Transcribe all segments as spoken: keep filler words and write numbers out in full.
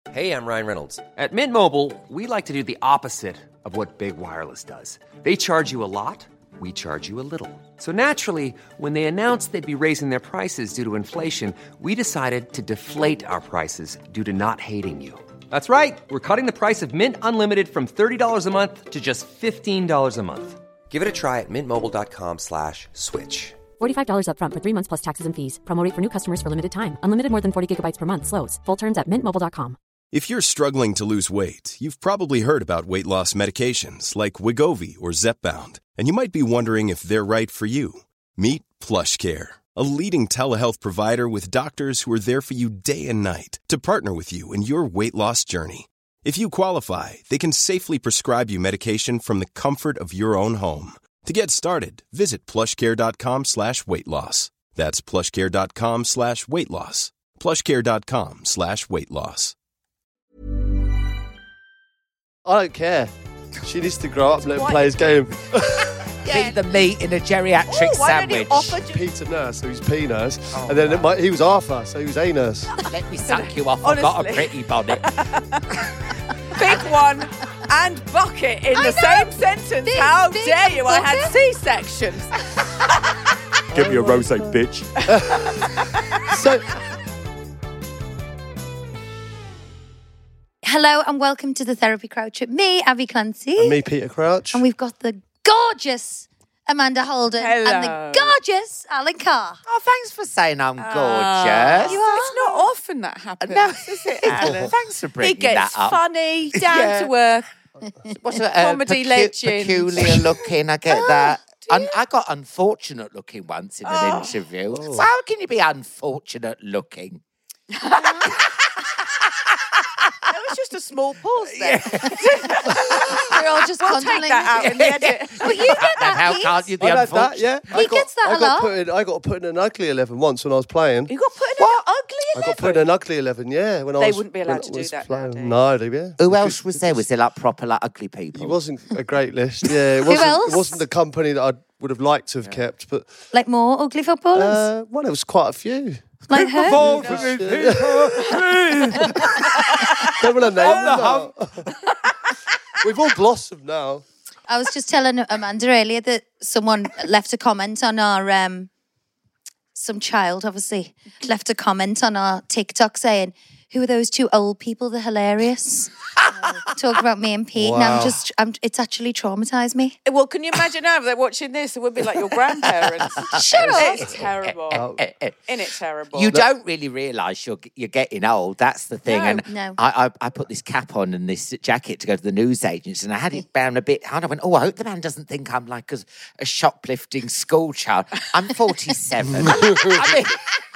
Hey, I'm Ryan Reynolds. At Mint Mobile, we like to do the opposite of what Big Wireless does. They charge you a lot, we charge you a little. So naturally, when they announced they'd be raising their prices due to inflation, we decided to deflate our prices due to not hating you. That's right. We're cutting the price of Mint Unlimited from thirty dollars a month to just fifteen dollars a month. Give it a try at mintmobile.com slash switch. forty-five dollars up front for three months plus taxes and fees. Promo rate for new customers for limited time. Unlimited more than forty gigabytes per month. Slows full terms at mint mobile dot com. If you're struggling to lose weight, you've probably heard about weight loss medications like Wegovy or Zepbound, and you might be wondering if they're right for you. Meet PlushCare, a leading telehealth provider with doctors who are there for you day and night to partner with you in your weight loss journey. If you qualify, they can safely prescribe you medication from the comfort of your own home. To get started, visit plushcare.com slash weight loss. That's plushcare.com slash weight loss. plushcare.com slash weight loss. I don't care. She needs to grow up and let him play his game. Feed the meat in a geriatric Ooh, why don't you sandwich. offer to- Peter Nurse, so he's P Nurse. Oh, and then wow. it might, he was Arthur, so he was A Nurse. Let me suck you off. I've got a Honestly. pretty bonnet. Big one and bucket in I the know. same sentence. Big, How big dare you? I had bucket. C-sections. Give me a rosé, bitch. So, Hello and welcome to the Therapy Crouch with me, Abby Clancy. and me, Peter Crouch. And we've got the gorgeous Amanda Holden and Hello. the gorgeous Alan Carr. Oh, thanks for saying I'm gorgeous. You are. It's not often that happens, No, is it, Alan? Thanks for He bringing gets that up. funny, down Yeah. to earth. What's a, comedy legend. Peculiar looking, I get that. Un- I got unfortunate looking once in an Oh. interview. So how can you be unfortunate looking? It was just a small pause there. We're all just We'll take contemplating. that out in the edit. Well, you get And that, how Pete. can't you be I've had unfortunate? that, yeah. He gets that I a got lot. Put in, I got put in an ugly eleven once when I was playing. You got put in an ugly I got eleven. put in an ugly eleven, yeah. When I They was, wouldn't be allowed when to I do was that playing. nowadays. No, they yeah. Who else was there? Was there like proper like ugly people? It wasn't a great list. Yeah, it wasn't. else? It wasn't the company that I would have liked to have kept, but Like more ugly footballers? uh, well, there was quite a few. like her? Fall for me, Peter, please. Don't want to name On the them. now. We've all blossomed now. I was just telling Amanda earlier that someone left a comment on our, um, some child obviously, left a comment on our TikTok saying, who are those two old people? They're hilarious. Talk about me and Pete. And I'm Wow. just, I'm, it's actually traumatised me. Well, can you imagine now if they're watching this? It would be like your grandparents. Shut up. It's terrible. Eh, eh. Isn't it terrible? You don't really realise you're you're getting old. That's the thing. No. and No. I, I I put this cap on and this jacket to go to the newsagents, and I had it down a bit hard. I went, oh, I hope the man doesn't think I'm like a, a shoplifting school child. I'm forty-seven. I mean,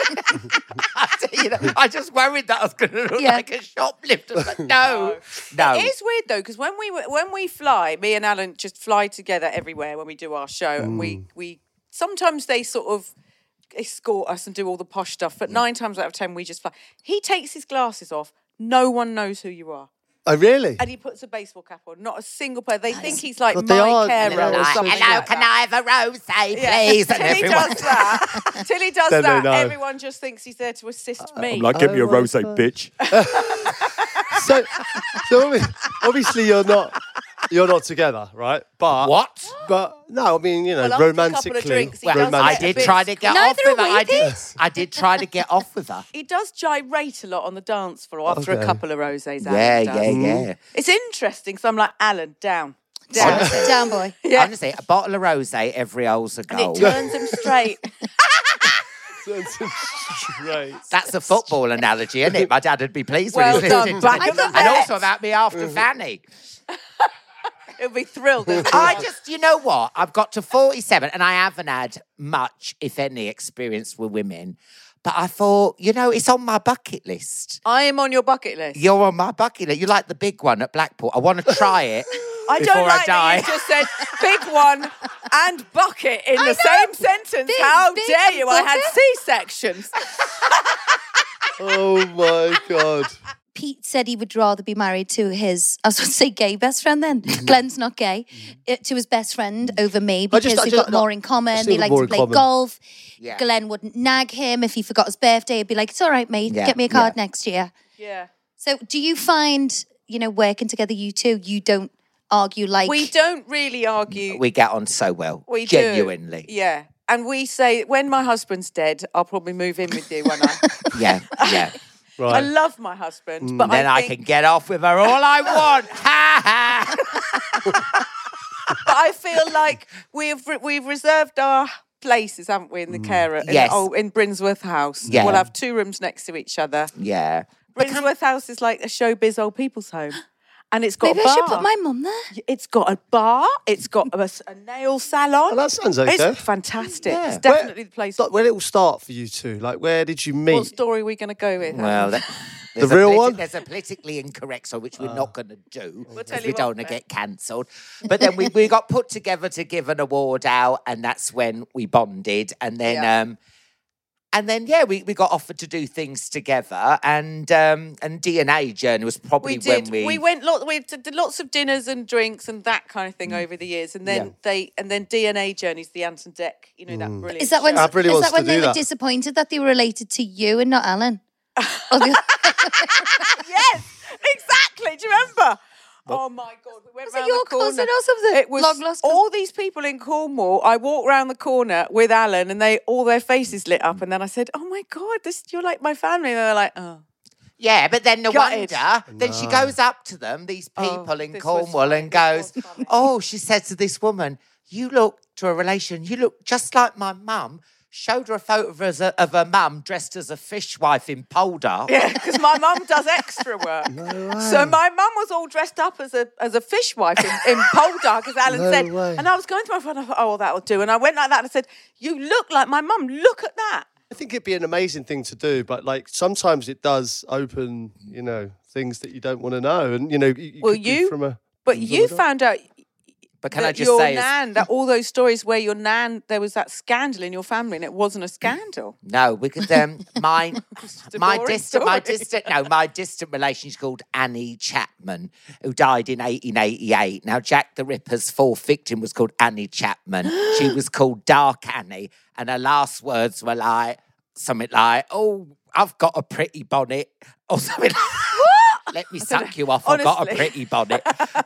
I, you know, I just worried that I was going to look Yeah. like a shoplifter, but no, no. It is weird though, because when we when we fly, me and Alan just fly together everywhere when we do our show, and we we sometimes they sort of escort us and do all the posh stuff, but nine times out of ten we just fly. He takes his glasses off. No one knows who you are. Oh, really? And he puts a baseball cap on. Not a single person. They think he's like God, they my are- carer yeah, or like, something. Hello, like can that. I have a rosé, Yeah. please? And Till he everyone- does that, till he does Then they that, know. everyone just thinks he's there to assist me. I'm like, give me a Oh my rosé, God. bitch. so, so obvi- obviously you're not you're not together, right? But What? But no, I mean, you know, Well, after a couple of romantically, drinks, he Well, does I romantic. get a did bit try to get Neither off with are her. we, I did. Pete. I did try to get off with her. He does gyrate a lot on the dance floor after Okay. a couple of rosés. Yeah, Alan yeah, does. yeah. It's interesting, so I'm like, Alan, down. Down. Honestly, Down, boy. Yeah. honestly, a bottle of rosé every hole's a And goal. it turns him straight. Straight. That's a football analogy, isn't it? My dad would be pleased Well when he's done, listening to back me. of the And net. also about me after Fanny. He'll be thrilled. isn't he? I just, you know what? I've got to forty-seven and I haven't had much, if any, experience with women. But I thought, you know, it's on my bucket list. I am on your bucket list. You're on my bucket list. You like the big one at Blackpool. I want to try it I before don't I like die. that you just said big one and bucket in I the know. same sentence. Big, How big dare and you? I had bucket. C-sections. Oh my God. Pete said he would rather be married to his, I was going to say gay best friend then. Glenn's not gay. Uh, to his best friend over me I because just- I they've just- got more in I common. just They think like more to in play common. golf. Yeah. Glenn wouldn't nag him if he forgot his birthday. He'd be like, it's all right, mate. Yeah, Get me a card yeah. next year. Yeah. So do you find, you know, working together, you two, you don't argue like... We don't really argue. We get on so well. We Genuinely. do. Yeah. And we say, when my husband's dead, I'll probably move in with you, won't I? Yeah, yeah. Right. I love my husband, but Then I, I, think, can get off with her all I want. Ha ha. but I feel like we've re- we've reserved our places, haven't we, in the carer? In, Yes. oh, in Brinsworth House. Yeah. We'll have two rooms next to each other. Yeah. Brinsworth House is like a showbiz old people's home. And it's got Maybe a bar. I should put my mum there. It's got a bar. It's got a, a nail salon. Oh, that sounds okay. It's fantastic. Yeah. It's definitely Where- the place. Like, where did it all start for you two? Like, where did you meet? What story are we going to go with? Well, that, The there's a real politi- one? There's a politically incorrect song, which we're not going to do We'll tell because you we what, don't want to then. get cancelled. But then we, we got put together to give an award out, and that's when we bonded. And then, Yeah. um, and then, yeah, we, we got offered to do things together. And um, and D N A Journey was probably we did. when we We went. Lot, we did lots of dinners and drinks and that kind of thing over the years, and then Yeah. they and then D N A Journeys, the Anton Deck. You know that brilliant. Is that when, I really is wants that when to they do were that. disappointed that they were related to you and not Alan? Or the- Yes, exactly. Do you remember? Oh my God! We went Was it round your the corner. cousin or something? It was Long lost cousin? all these people in Cornwall. I walked round the corner with Alan, and they all their faces lit up. And then I said, "Oh my God, this you're like my family." And they were like, "Oh." Yeah, but then the Gutted. wonder, then she goes up to them, these people Oh, in this was Cornwall, funny, and this goes, was funny. oh, she said to this woman, you look, to a relation, you look just like my mum. Showed her a photo of, her, of her mum dressed as a fishwife in Poldark. Yeah, because my mum does extra work. So my mum was all dressed up as a as a fishwife in, in Poldark, as Alan No said. way. And I was going to my friend, I thought, oh, well, that'll do. And I went like that and I said, you look like my mum. Look at that. I think it'd be an amazing thing to do, but like sometimes it does open, you know, things that you don't want to know, and you know, you, you Well, could be you- from a. But you found out But can that I just your say, as- nan, that all those stories where your nan, there was that scandal in your family and it wasn't a scandal. no, because um, my a my boring distant my story. distant no my distant relation is called Annie Chapman, who died in eighteen eighty-eight. Now Jack the Ripper's fourth victim was called Annie Chapman. She was called Dark Annie, and her last words were like something like, "Oh, I've got a pretty bonnet," or something. Like, let me suck you off. I've got a Honestly. pretty bonnet.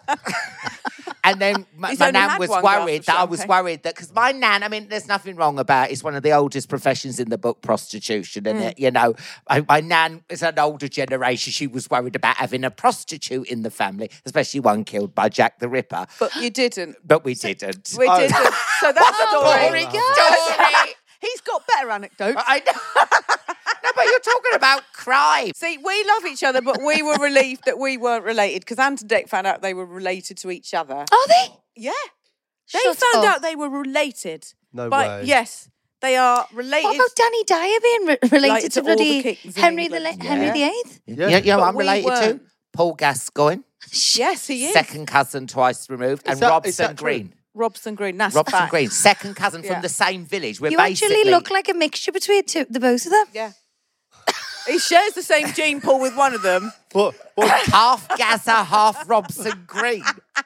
And then my, He's my only nan had was one glass worried of that I was champagne. worried that because my nan, I mean, there's nothing wrong about it. It's one of the oldest professions in the book, prostitution, and Mm. it, you know, my, my nan is an older generation. She was worried about having a prostitute in the family, especially one killed by Jack the Ripper. But you didn't. But we didn't. We didn't. So that's What a story. boring story. He's got better anecdotes. I know. No, but you're talking about crime. See, we love each other, but we were relieved that we weren't related because Anton Deck found out they were related to each other. Are they? Yeah. They Shut found up. out they were related. No by, way. Yes, they are related. What about Danny Dyer being re- related Related to to all the bloody kings in Henry the England. La- Henry the Eighth? You know, you know But what I'm we related to? weren't. Paul Gascoigne, Yes, he is. second cousin twice removed, and that- is Robson that true? Green. Robson Green. That's Robson fact. Green, second cousin Yeah. from the same village. We're You basically actually look like a mixture between two, the both of them. Yeah. He shares the same gene pool with one of them. What, what, half Gaza, half Robson Green.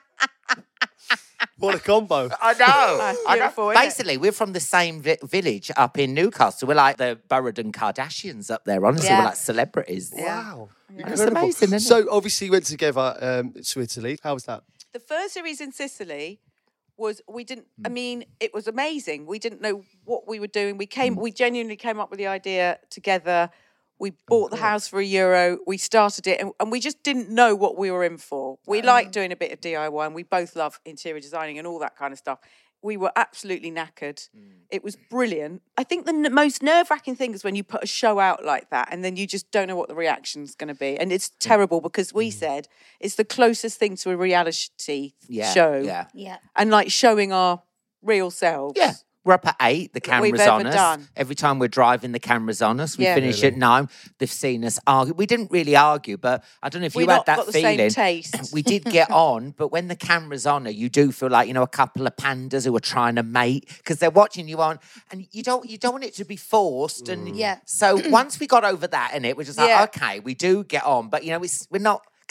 what a combo! I know. That's I know. beautiful, isn't it? Basically, we're from the same vi- village up in Newcastle. We're like the Burradon Kardashians up there. Honestly, Yeah. we're like celebrities. Wow, It's amazing, isn't it? So obviously you went together um, to Italy. How was that? The first series in Sicily was we didn't. I Hmm. mean, it was amazing. We didn't know what we were doing. We Hmm. came. We genuinely came up with the idea together. We bought the house for a euro. We started it, and, and we just didn't know what we were in for. We like doing a bit of D I Y, and we both love interior designing and all that kind of stuff. We were absolutely knackered. It was brilliant. I think the n- most nerve-wracking thing is when you put a show out like that and then you just don't know what the reaction's going to be. And it's terrible because we said it's the closest thing to a reality yeah, show. Yeah. Yeah. And like showing our real selves. Yeah. We're up at eight. The That we've camera's on ever us. done. Every time we're driving, the camera's on us. We Yeah. finish at nine. They've seen us argue. We didn't really argue, but I don't know if We've you had not that got the feeling. same taste. We did get on, but when the camera's on her, you do feel like, you know, a couple of pandas who are trying to mate because they're watching you on, and you don't you don't want it to be forced. And Yeah. so once we got over that in it, we're just like, Yeah. okay, we do get on, but you know, it's we're not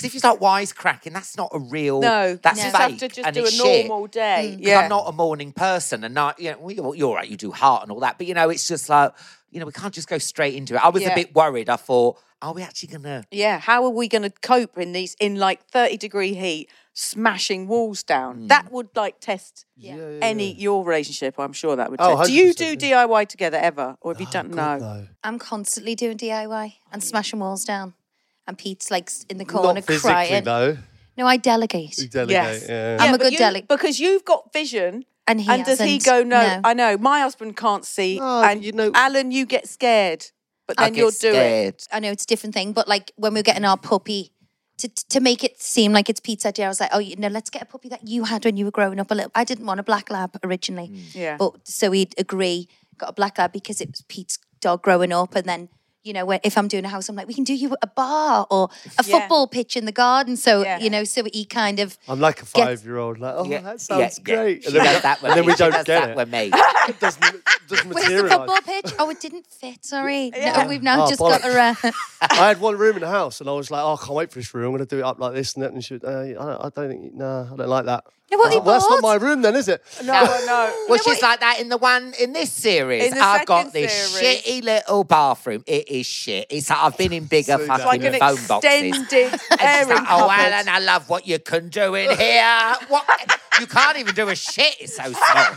Because if you start wisecracking, that's not a real. No, that's you fake. just have to just and do a it's shit. normal day. 'Cause Yeah, I'm not a morning person, and not, you know, well, you're, you're right. You do heart and all that, but you know, it's just like, you know, we can't just go straight into it. I was Yeah. a bit worried. I thought, are we actually gonna? yeah. How are we going to cope in these in like thirty degree heat, smashing walls down? That would like test any your relationship. I'm sure that would. Oh, test. Do you one hundred do percent, D I Y together ever, or have you done no? No. I'm constantly doing D I Y and smashing walls down. And Pete's like s- in the corner Not physically, crying. though. No, I delegate. You delegate, Yes. yeah. I'm a but good you- dele- because you've got vision. And he and does he hasn't. go, no, No. I know, my husband can't see. No, and you know- Alan, you get scared, but I then get you'll do it. scared. I know it's a different thing, but like when we were getting our puppy, to to make it seem like it's Pete's idea, I was like, oh, you know, let's get a puppy that you had when you were growing up a little. I didn't want a black lab originally, Yeah. but so we'd agree, got a black lab because it was Pete's dog growing up, and then. You know, when, if I'm doing a house, I'm like, we can do you a bar or a Yeah. football pitch in the garden. So, Yeah. you know, so he kind of I'm like a Get- five-year-old. Like, oh, Yeah, that yeah, sounds yeah. great. She And then, we, does that with and then me. we She don't does get that it. with me. It doesn't, it doesn't Where's the materialise. football pitch? Oh, it didn't fit. Sorry. Yeah. No, we've now Oh, just got a. Uh, I had one room in the house, and I was like, "Oh, I can't wait for this room. I'm going to do it up like this and that." And she, uh, I, don't, I don't think, no, I don't like that. Yeah, what I was he like, well, that's not bought? my room, then, is it? No, no. Well, she's like that in the one in this series. In the I've got second this series. shitty little bathroom. It is shit. It's like I've been in bigger So fucking like an phone boxes. extended And she's airing like, oh, cupboard. Alan, I love what you can do in here. What? You can't even do a shit. It's so small.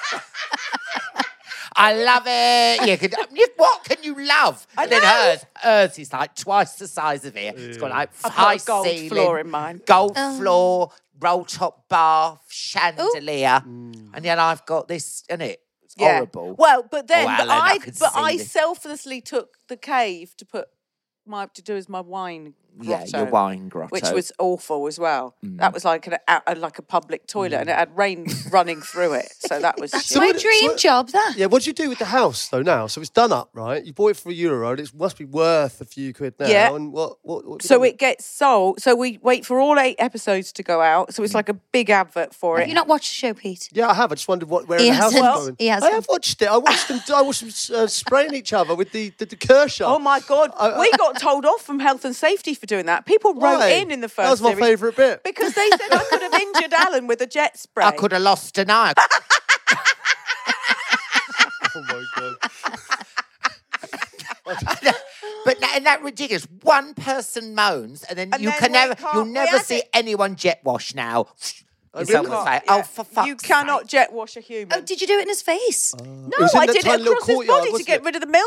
I love it. You could. you- What can you love? And then hers, hers is like twice the size of it. It's got like I've got high a gold ceiling, floor in mine. gold Oh. floor, roll top bath, chandelier, and then I've got this in it. It's Yeah. horrible. Well, but then, Oh, but Alan, I I, could but see I this. selflessly took the cave to put my to do as my wine Yeah, grotto, your wine grotto. which was awful as well. Mm. That was like an, a, like a public toilet, and it had rain running through it, so that was That's shit. my what- dream so- job, that. Yeah, what do you do with the house, though, now? So it's done up, right? You bought it for a euro. It must be worth a few quid now. Yeah. And what, what, what do you So do with it gets sold. So we wait for all eight episodes to go out. So it's like a big advert for Have it. you not watched the show, Pete? Yeah, I have. I just wondered what where He the house is hasn't. going. He I hasn't. have watched it. I watched them. I watched them uh, spraying each other with the the, the Kershaw. Oh my god, I- we got told off from health and safety for doing that. People wrote Why? in in the first That was my series favourite bit. because they said I could have injured Alan with a jet spray. I could have lost an eye. Oh my god. But that, isn't that ridiculous? One person moans, and then And you then can we never, can't- you'll we never had see it- anyone jet wash now. Oh, And really? someone say, Yeah. "Oh, for fuck's You cannot sake." jet wash a human. Oh, did you do it in his face? It no, was in I that did tiny it little across his courtyard, body to wasn't get it? rid of the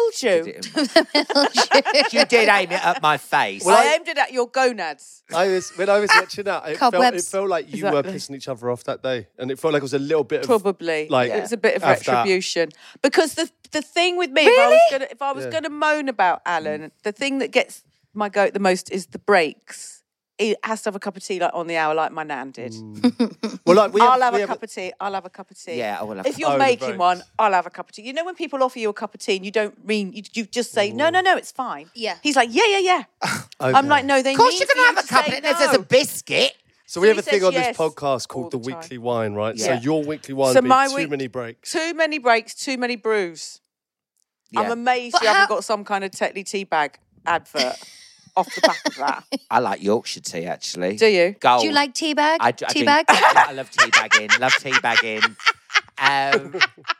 mildew. You did aim it at my face. I aimed it at your gonads. I was when I was watching that. It felt, it Cobwebs. felt like you were Exactly. pissing each other off that day, and it felt like it was a little bit of Probably, like it was a bit of have that. retribution. Because the the thing with me, if I was Really? gonna if I was Yeah. gonna moan about Alan, the thing that gets my goat the most is the breaks. He has to have a cup of tea like on the hour, like my nan did. Well, like we I'll have we a cup of tea. I'll have a cup of tea. Yeah, I will have If a you're cup of tea. making Oh, the one, breaks. I'll have a cup of tea. You know when people offer you a cup of tea and you don't mean you, you just say no, no, no, it's fine. Yeah. He's like, yeah, yeah, yeah. I'm Okay. like, no, they Of course, need you're for going to you have a cup say of it. There's a no. biscuit. So we So have a he thing says on yes this podcast all called the the time. Weekly Wine, right? So Yeah. your weekly wine So be my too week- many breaks. Too many breaks, too many brews. I'm Yeah. amazed But you haven't how- got some kind of Tetley tea bag advert off the back of that. I like Yorkshire tea, actually. Do you? Gold. Do you like tea bag? I, d- I tea drink- bag? I love tea bagging. Love tea bagging. Um,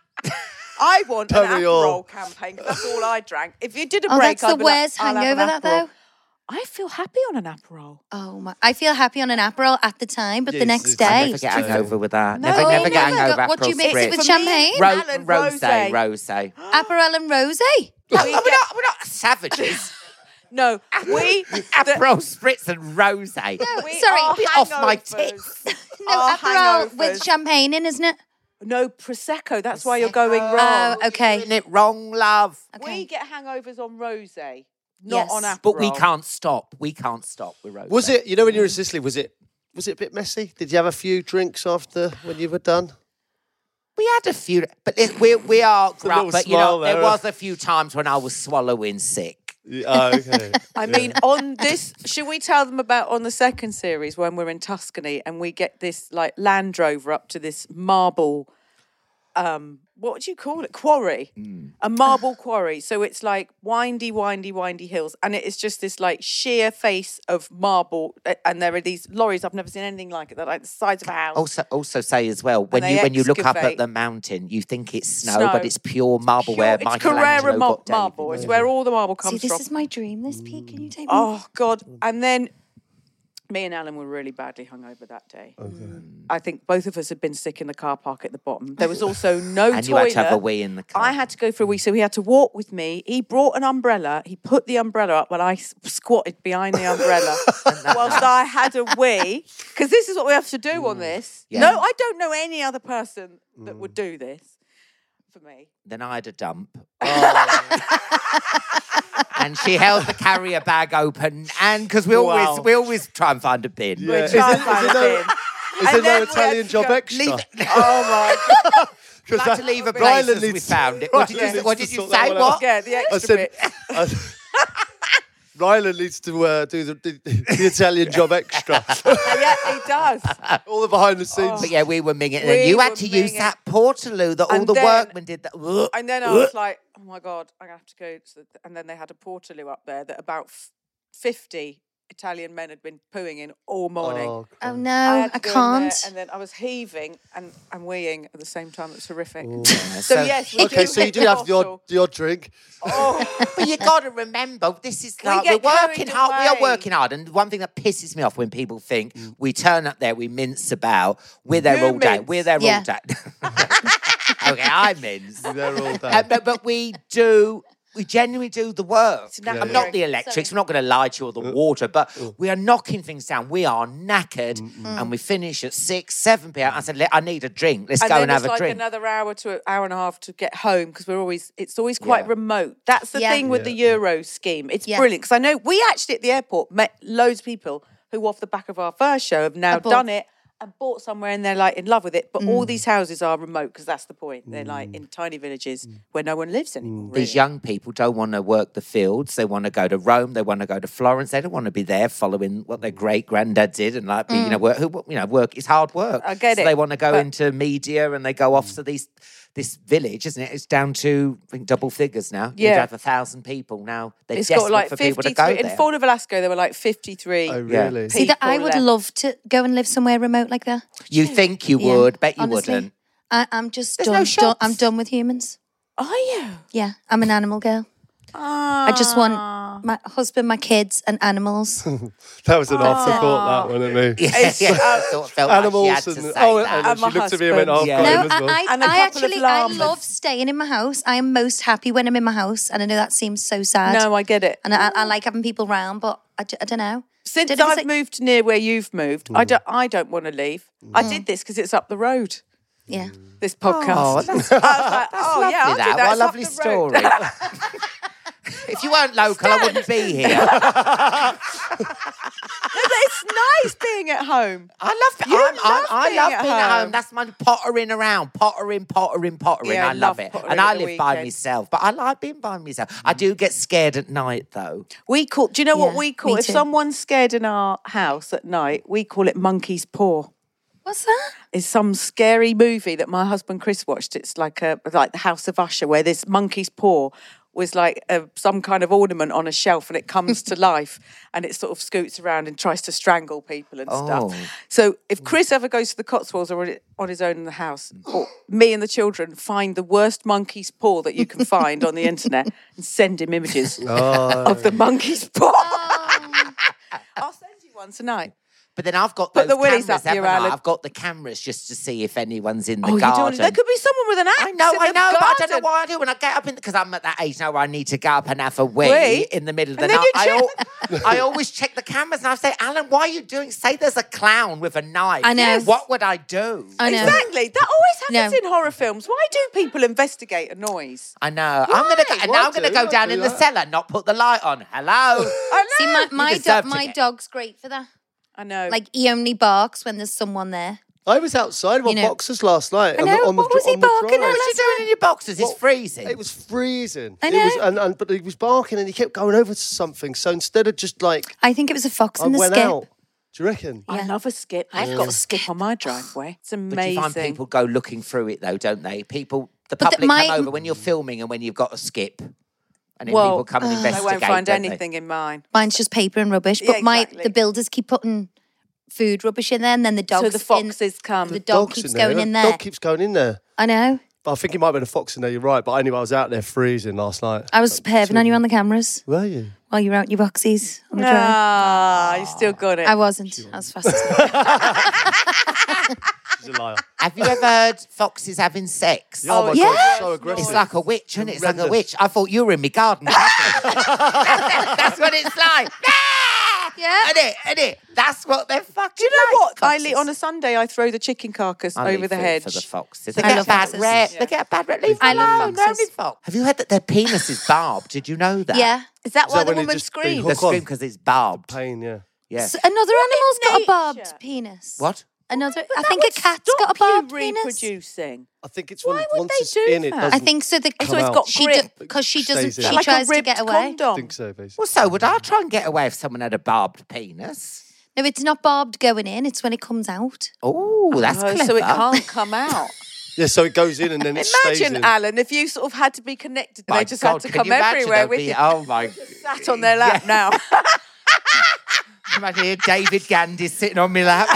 I want Tell an me all. Aperol campaign 'cause that's all I drank. If you did a Oh, break, that's I'd the be like, worst I'll have hangover, an that Aperol. though. I feel happy on an Aperol. Oh my! I feel happy on an Aperol at the time, but Yes, the next it's- I day. never get hangover with that. No, never, you never get never hangover. got- what do you Aperol mix it spritz. with? For champagne? Me, Ro- Alan, rose, rosé. rose. Aperol and rosé. No, We we're, get- not, we're not savages. No, we Aperol spritz and rose. we Sorry, are be off my hangovers. tits. No, Our Aperol with hangovers. champagne in, isn't it? No, prosecco. That's why you're going wrong. Oh, okay. Doing it wrong, love. Okay. We get hangovers on rosé, Yes. not on Aperol. But we can't stop. We can't stop with rose. Was it? You know, when you were in Sicily, was it? Was it a bit messy? Did you have a few drinks after when you were done? We had a few, but it, we we are. a little But you know, smile there. there was a few times when I was swallowing sick. Oh, okay. I mean, on this, should we tell them about on the second series when we're in Tuscany and we get this like Land Rover up to this marble um, what would you call it? Quarry. Mm. A marble quarry. So it's like windy, windy, windy hills. And it is just this like sheer face of marble. uh, And there are these lorries. I've never seen anything like it. They're like the size of a house. Also, also say as well, when they you when you look up at excavate. the mountain, you think it's snow, Snow. but it's pure marble Pure- where it's Michelangelo Carrara mar- got David. marble. It's where all the marble See, comes this from. is my dream, this peak. Can you take me? Oh, God. And then me and Alan were really badly hungover that day. I think both of us had been sick in the car park at the bottom. There was also no And you toilet. had to have a wee in the car. I had to go for a wee, so he had to walk with me. He brought an umbrella. He put the umbrella up while I s- squatted behind the umbrella whilst I had a wee. Because this is what we have to do on this. Yeah. No, I don't know any other person that would do this for me. Then I had a dump. And she held the carrier bag open, and because we Wow. always we always try and find a bin. Yeah. We Is tried it- to find is it a no- bin. Is And there no then we had Italian to job go- extra? Leave- Oh, my God. We had to leave a place Ryland as we needs- found it. What did Ryland you, what needs did to you sort that say? one out. What? Yeah, the I extra said, bit. I, Ryland needs to uh, do the, the, the Italian job extra. Yeah, he does. All the behind the scenes. But yeah, we were minging. And We then you had were to use minging. that portaloo that all And the then- workmen did. That. And then I was like, oh my God, I'm going to have to go. To the, and then they had a portaloo up there that about f- fifty Italian men had been pooing in all morning. Oh, Oh I, no, had I, to go in there, can't. and then I was heaving and, and weeing at the same time. It was horrific. So- So, yes, we okay, do so you hit do the have the odd, bottle. the odd drink. Oh, But you got to remember, this is We like get we're working carried hard. We are away. working hard, and one thing that pisses me off when people think we turn up there, we mince about, we're there You all day. mince. We're there Yeah. all day. Okay, I mince. They're all Uh, there. but, but we do. We genuinely do the work. knackered. I'm not the electrics. I'm not going to lie to you or the water, but we are knocking things down. We are knackered, and we finish at six, seven p.m. I said, "Le- I need a drink. Let's and go then and have it's a like drink. another hour to an hour and a half to get home because we're always, it's always quite Yeah. remote. That's the Yeah. thing with the Euro scheme. It's Yeah. brilliant because I know we actually at the airport met loads of people who off the back of our first show have now I bought- done it and bought somewhere and they're like in love with it. But all these houses are remote because that's the point. They're like in tiny villages where no one lives anymore. These really. young people don't want to work the fields. They want to go to Rome. They want to go to Florence. They don't want to be there following what their great granddad did and like be, you know, work. Who, you know, work is hard work. I get so it, They want to go but- into media and they go off to these this village, isn't it? It's down to I think double figures now. You Yeah. have a thousand people now. They're It's desperate got like for people to fifty-three. go In there. Fort of Velasco, there were like fifty-three. Oh, Yeah. really? See, that I people would left. love to go and live somewhere remote like that. You think you Yeah, would? Bet you honestly. wouldn't. I, I'm just There's done, no done. shops. I'm done with humans. Are you? Yeah, I'm an animal girl. I just want my husband, my kids, and animals. That was an afterthought, that one, at me. Yeah, yeah. I thought, felt Animals like she had and to say oh, that. and then And she my looked at me and went, "Oh, husband. Yeah. No, God, as well." I, I, And a I couple of actually I llamas. love staying in my house. I am most happy when I'm in my house, and I know that seems so sad. No, I get it. and I, I like having people round, but I, d- I don't know. Since Did it I've say- moved near where you've moved, I don't. I don't want to leave. I did this because it's up the road. Yeah. This podcast. Oh, that's, I was like, oh lovely, yeah, I'll that. do that. What a It's up lovely the road. story. If you weren't local, I wouldn't be here. It's nice being at home. I love it. You I'm, I'm, love I being love at being at home. home. That's my pottering around, pottering, pottering, pottering. Yeah, I I love love it. pottering And at I the live by weekend. myself, but I like being by myself. I do get scared at night, though. We call. Do you know what Yeah, we call? me If too. someone's scared in our house at night, we call it monkey's paw. What's that? It's some scary movie that my husband Chris watched. It's like a like the House of Usher, where this monkey's paw was like a, some kind of ornament on a shelf, and it comes to life, and it sort of scoots around and tries to strangle people and Oh. stuff. So if Chris ever goes to the Cotswolds or on his own in the house, or me and the children find the worst monkey's paw that you can find on the internet and send him images of the monkey's paw. I'll send you one tonight. But then I've got Put those the willies cameras, up your haven't I? alley. I've got the cameras just to see if anyone's in the Oh, you garden. don't. There could be someone with an axe. I know, in I the know, but I don't know garden. why I do. When I get up in, because I'm at that age now where I need to get up and have a wee, Wee? in the middle of the And then night. you I, al- I always check the cameras and I say, Alan, why are you doing? Say there's a clown with a knife. I know. Yes. What would I do? I know. Exactly. That always happens No. in horror films. Why do people investigate a noise? I know. I'm gonna go, and Why now I'm gonna do? go Why down do in the that? cellar, not put the light on. Hello. I know. See, my my, deserve do- to my get- dog's great for that. I know. Like he only barks when there's someone there. I was outside with You know- boxers last night. I on know, the, on the, what was he on the barking drive. at? What's he doing in your boxes? It's Well, freezing. It was freezing. I It was, know. and, and but he was barking and he kept going over to something. So instead of just like I think it was a fox I in the went skip. out. Do you reckon? I Yeah. love a skip. I've got a skip on my driveway. It's But amazing. you find people go looking through it though, don't they? People The But the- public my- come over when you're filming and when you've got to skip. And then Well, people come and they investigate. won't find don't they? anything in mine. Mine's just paper and rubbish. But Yeah, my exactly. the builders keep putting food rubbish in there, and then the dogs. So the foxes in, come. The dog Dog's keeps in there. going The in there. Dog keeps going in there. I know. But I think it might have been a fox in there. You're right. But anyway, I was out there freezing last night. I was perving on you on the cameras Were you? while you were out in your boxies on the train. Ah, you still got it. I wasn't. I was fast asleep. She's a liar. Have you ever heard foxes having sex? Oh, my yeah. God, so aggressive. It's like a witch, isn't it? It's like a Horrendous. witch. I thought you were in my garden. That's what it's like. Yeah. Isn't it? Isn't it? That's what they're fucking Do you know like, what? I foxes. li- on a Sunday, I throw the chicken carcass I over leave the food hedge. for the foxes. They I get love a bad foxes. rep. Yeah. They get a bad rep. Leave I them love alone. foxes. Only fox. Have you heard that their penis is barbed? Did you know that? Yeah. Is that Is why that the when they woman just- they screamed? They hook on? scream because it's barbed. Pain, yeah. Yeah. So another animal's got a nature. barbed penis. What? Another. I That think would a cat's stop got a barbed you penis. reproducing. I think it's Why when, would once they it's do in, it that? doesn't I think so. The come So it's out. got she grip. because she Stays doesn't. in. She like tries a to ribbed get away. I condom. think so, basically. Well, so would I try and get away if someone had a barbed penis? No, it's not barbed going in. It's when it comes out. Oh, that's Oh, clever. so it can't come out. Yeah, so it goes in and then it stays Imagine, in. Alan, if you sort of had to be connected and My they just God, had to can come you imagine? everywhere There'd with be- you. Oh, my. Sat on their lap now. Imagine here David Gandy sitting on my lap.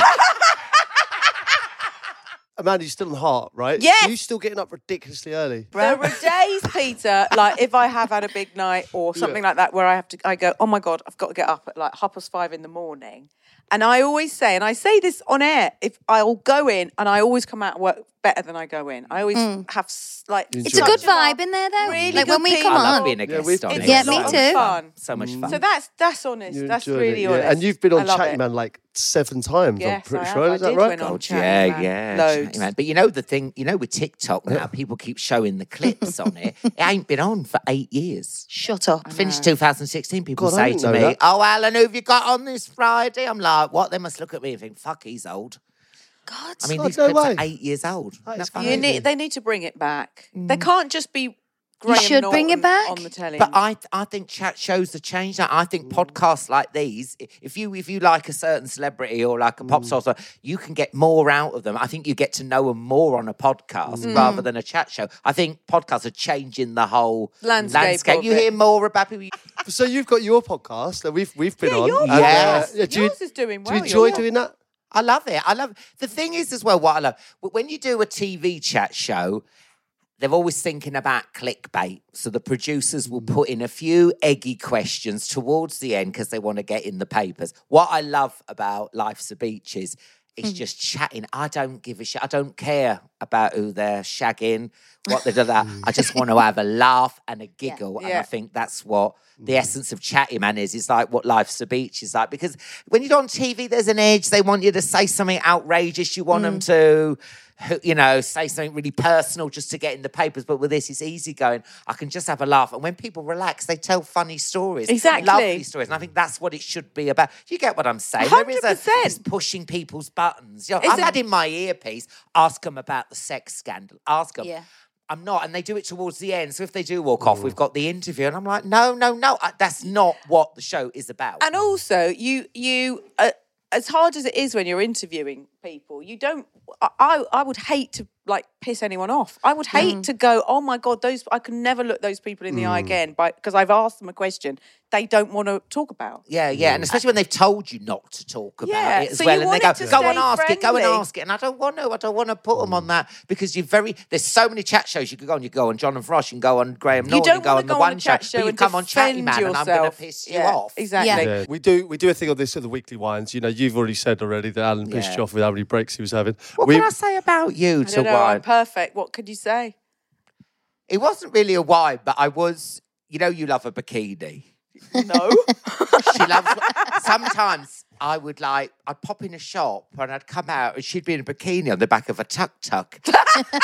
Amanda, you're still on heart, right? Yes. Are you still getting up ridiculously early? There are days, Peter, like if I have had a big night or something like that, where I have to, I go, oh my God, I've got to get up at like half past five in the morning. And I always say, and I say this on air, if I'll go in and I always come out of work better than I go in. I always have s- like. You It's a enjoy good it. vibe in there, though. Really like good when we people. come I love on. being a Yeah, guest we've- on It's it. Yeah, It's me a lot of too. fun. So much fun. So that's that's honest. You That's enjoyed really it, honest. yeah. And you've been I on love Chatty it. Man like seven times, Yes, I'm pretty I sure. have. Is I that did right? went on God, Chatty yeah, Man. yeah, Loads. Chatty Man. But you know the thing, you know with TikTok now, people keep showing the clips on it. It ain't been on for eight years. Shut up. Finished two thousand sixteen. People God, I say didn't to know me, that. "Oh, Alan, who have you got on this Friday?" I'm like, "What?" They must look at me and think, "Fuck, he's old." God. I mean, God, these no clips way. are eight years old. That Isn't is that funny? You amazing. need, they need to bring it back. They can't just be Graham should bring it Norton back. on the telly. But I, I think chat shows have changed. I I think podcasts like these, i- if you, if you like a certain celebrity or like a pop star, so you can get more out of them. I think you get to know them more on a podcast rather than a chat show. I think podcasts are changing the whole Landscape of You it. hear more about people. So you've got your podcast that we've we've been Yeah, on. yours and, is- Yes. yeah, do you, Yours is doing Do you well, enjoy yours. doing that? I love it. I love the thing is as well. What I love when you do a T V chat show, they're always thinking about clickbait. So the producers will put in a few eggy questions towards the end because they want to get in the papers. What I love about Life's a Beach is it's just chatting. I don't give a shit. I don't care about who they're shagging, what they do that. I just want to have a laugh and a giggle. And I Yeah. think that's what the essence of Chatty Man is. It's like what Life's a Beach is like. Because when you're on T V, there's an edge. They want you to say something outrageous. You want them to, you know, say something really personal just to get in the papers. But with this, it's easy going. I can just have a laugh. And when people relax, they tell funny stories. Exactly. Lovely stories. And I think that's what it should be about. You get what I'm saying? There is a one hundred percent. it's pushing people's buttons. You know, Is I've it- had in my earpiece, ask them about the sex scandal. Ask them. Yeah. I'm not, and they do it towards the end. So if they do walk off, we've got the interview, and I'm like, no, no, no, I- that's not what the show is about. And also, you you uh, as hard as it is when you're interviewing people, you don't. I I, I would hate to like piss anyone off. I would hate to go, oh my God, those I can never look those people in the eye again, because I've asked them a question they don't want to talk about. Yeah, yeah, and especially when they've told you not to talk about Yeah, it as so well, you and they want go, it to "Go and stay ask it, go and friendly. ask it," and I don't want to. I don't want to put them on that because you're very. There's so many chat shows you could go on. You go on John and Frost, you can go on Graham You Norton, don't you go want on to the go one on a chat show but you and come on Chatty defend Man, and I'm going to yourself. piss you Yeah, off. exactly. Yeah. Yeah, we do. We do a thing on this at the weekly wines. You know, you've already said already that Alan pissed Yeah. you off with how many breaks he was having. What we, can I say about you I to don't know, I'm wine? perfect. What could you say? It wasn't really a wine, but I was. You know, you love a bikini. No. She loves. Sometimes I would like, I'd pop in a shop and I'd come out and she'd be in a bikini on the back of a tuk tuk. And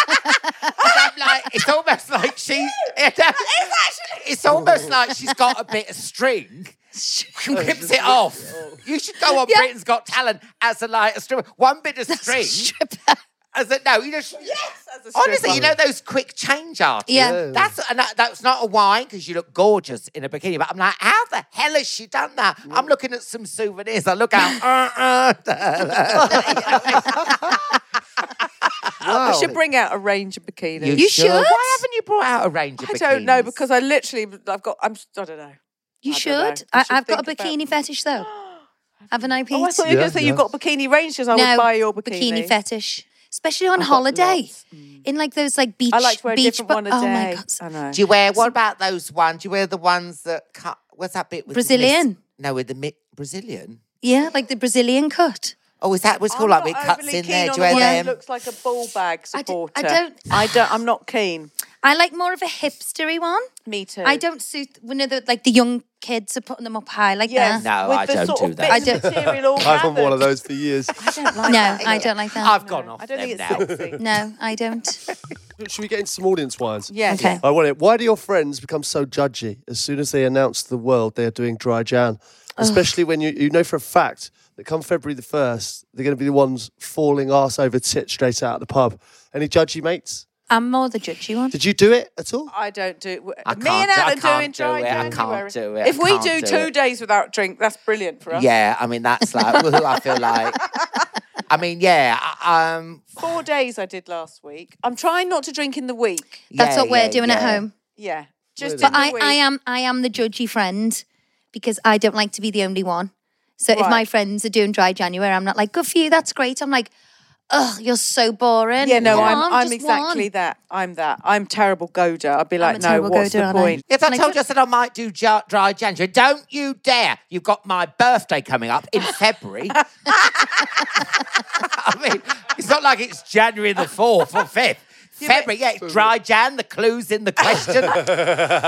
I'm like, it's almost like she's. It's actually. It's almost like she's got a bit of string. She rips it off. You should go on Britain's Got Talent as a like a stripper. One bit of string. As a no, you know. Yes, as a honestly, you stripper. know those quick change artists. Yeah. That's and that, that's not a wine because you look gorgeous in a bikini. But I'm like, how the hell has she done that? I'm looking at some souvenirs. I look out. uh, uh, I should bring out a range of bikinis. You, You should. should. Why haven't you brought out a range of I bikinis? don't know because I literally, I've got, I'm, I don't know. You I should. don't know. I I, should I've got a think bikini about- fetish though. Haven't I, Pete? Oh, I thought you were Yeah, going to say yeah. you've got bikini range because I no, would buy your bikini. fetish, especially on I've got holiday, lots. Mm. in like those like beach. I like to wear a beach different bu- one a oh day. my god, I know. Do you wear, what about those ones? Do you wear the ones that cut, what's that bit with the Brazilian? miss- no, with the mi- Brazilian? yeah, like the Brazilian cut. Oh, is that what's I'm called? Like, not it cuts overly in keen there. on Do you the wear one that them? looks like a ball bag I d- supporter. I don't- I don't. I'm not keen. I like more of a hipstery one. Me too. I don't suit. When the like the young kids are putting them up high like Yes. that. No, with I the don't sort do of that. bits I of don't- material all I've had one of gathered. those for years. I don't like No, that. I don't like that. I've gone off I don't them think now. it's sexy. No, I don't. Should we get into some audience wines? Yes. Okay. I want it. Why do your friends become so judgy as soon as they announce to the world they are doing dry Jan? Especially when you, you know for a fact that come February the first, they're going to be the ones falling arse over tit straight out of the pub. Any judgy mates? I'm more the judgy one. Did you do it at all? I don't do. I Me can't and do- I Alan can't doing do dry it, I can't January. do it, I If we can't do do two it. days without drink, that's brilliant for us. Yeah, I mean, that's like, woohoo, I feel like. I mean, yeah, I- um, Four days I did last week. I'm trying not to drink in the week. That's yeah, what we're yeah, doing at yeah. home. Yeah. Just Really? in But the I, week. I am I am the judgy friend because I don't like to be the only one. So if Right. my friends are doing dry January, I'm not like, good for you, that's great. I'm like, ugh, you're so boring. Yeah, no, Come I'm on, I'm just exactly one. that. I'm that. I'm terrible goader. I'd be I'm like, a no, terrible what's goader, the aren't I? point? if I Like, told you I said I might do ja- dry January, don't you dare. You've got my birthday coming up in February. I mean, it's not like it's January the fourth or fifth. February, yeah, it's dry Jan, the clue's in the question. I don't get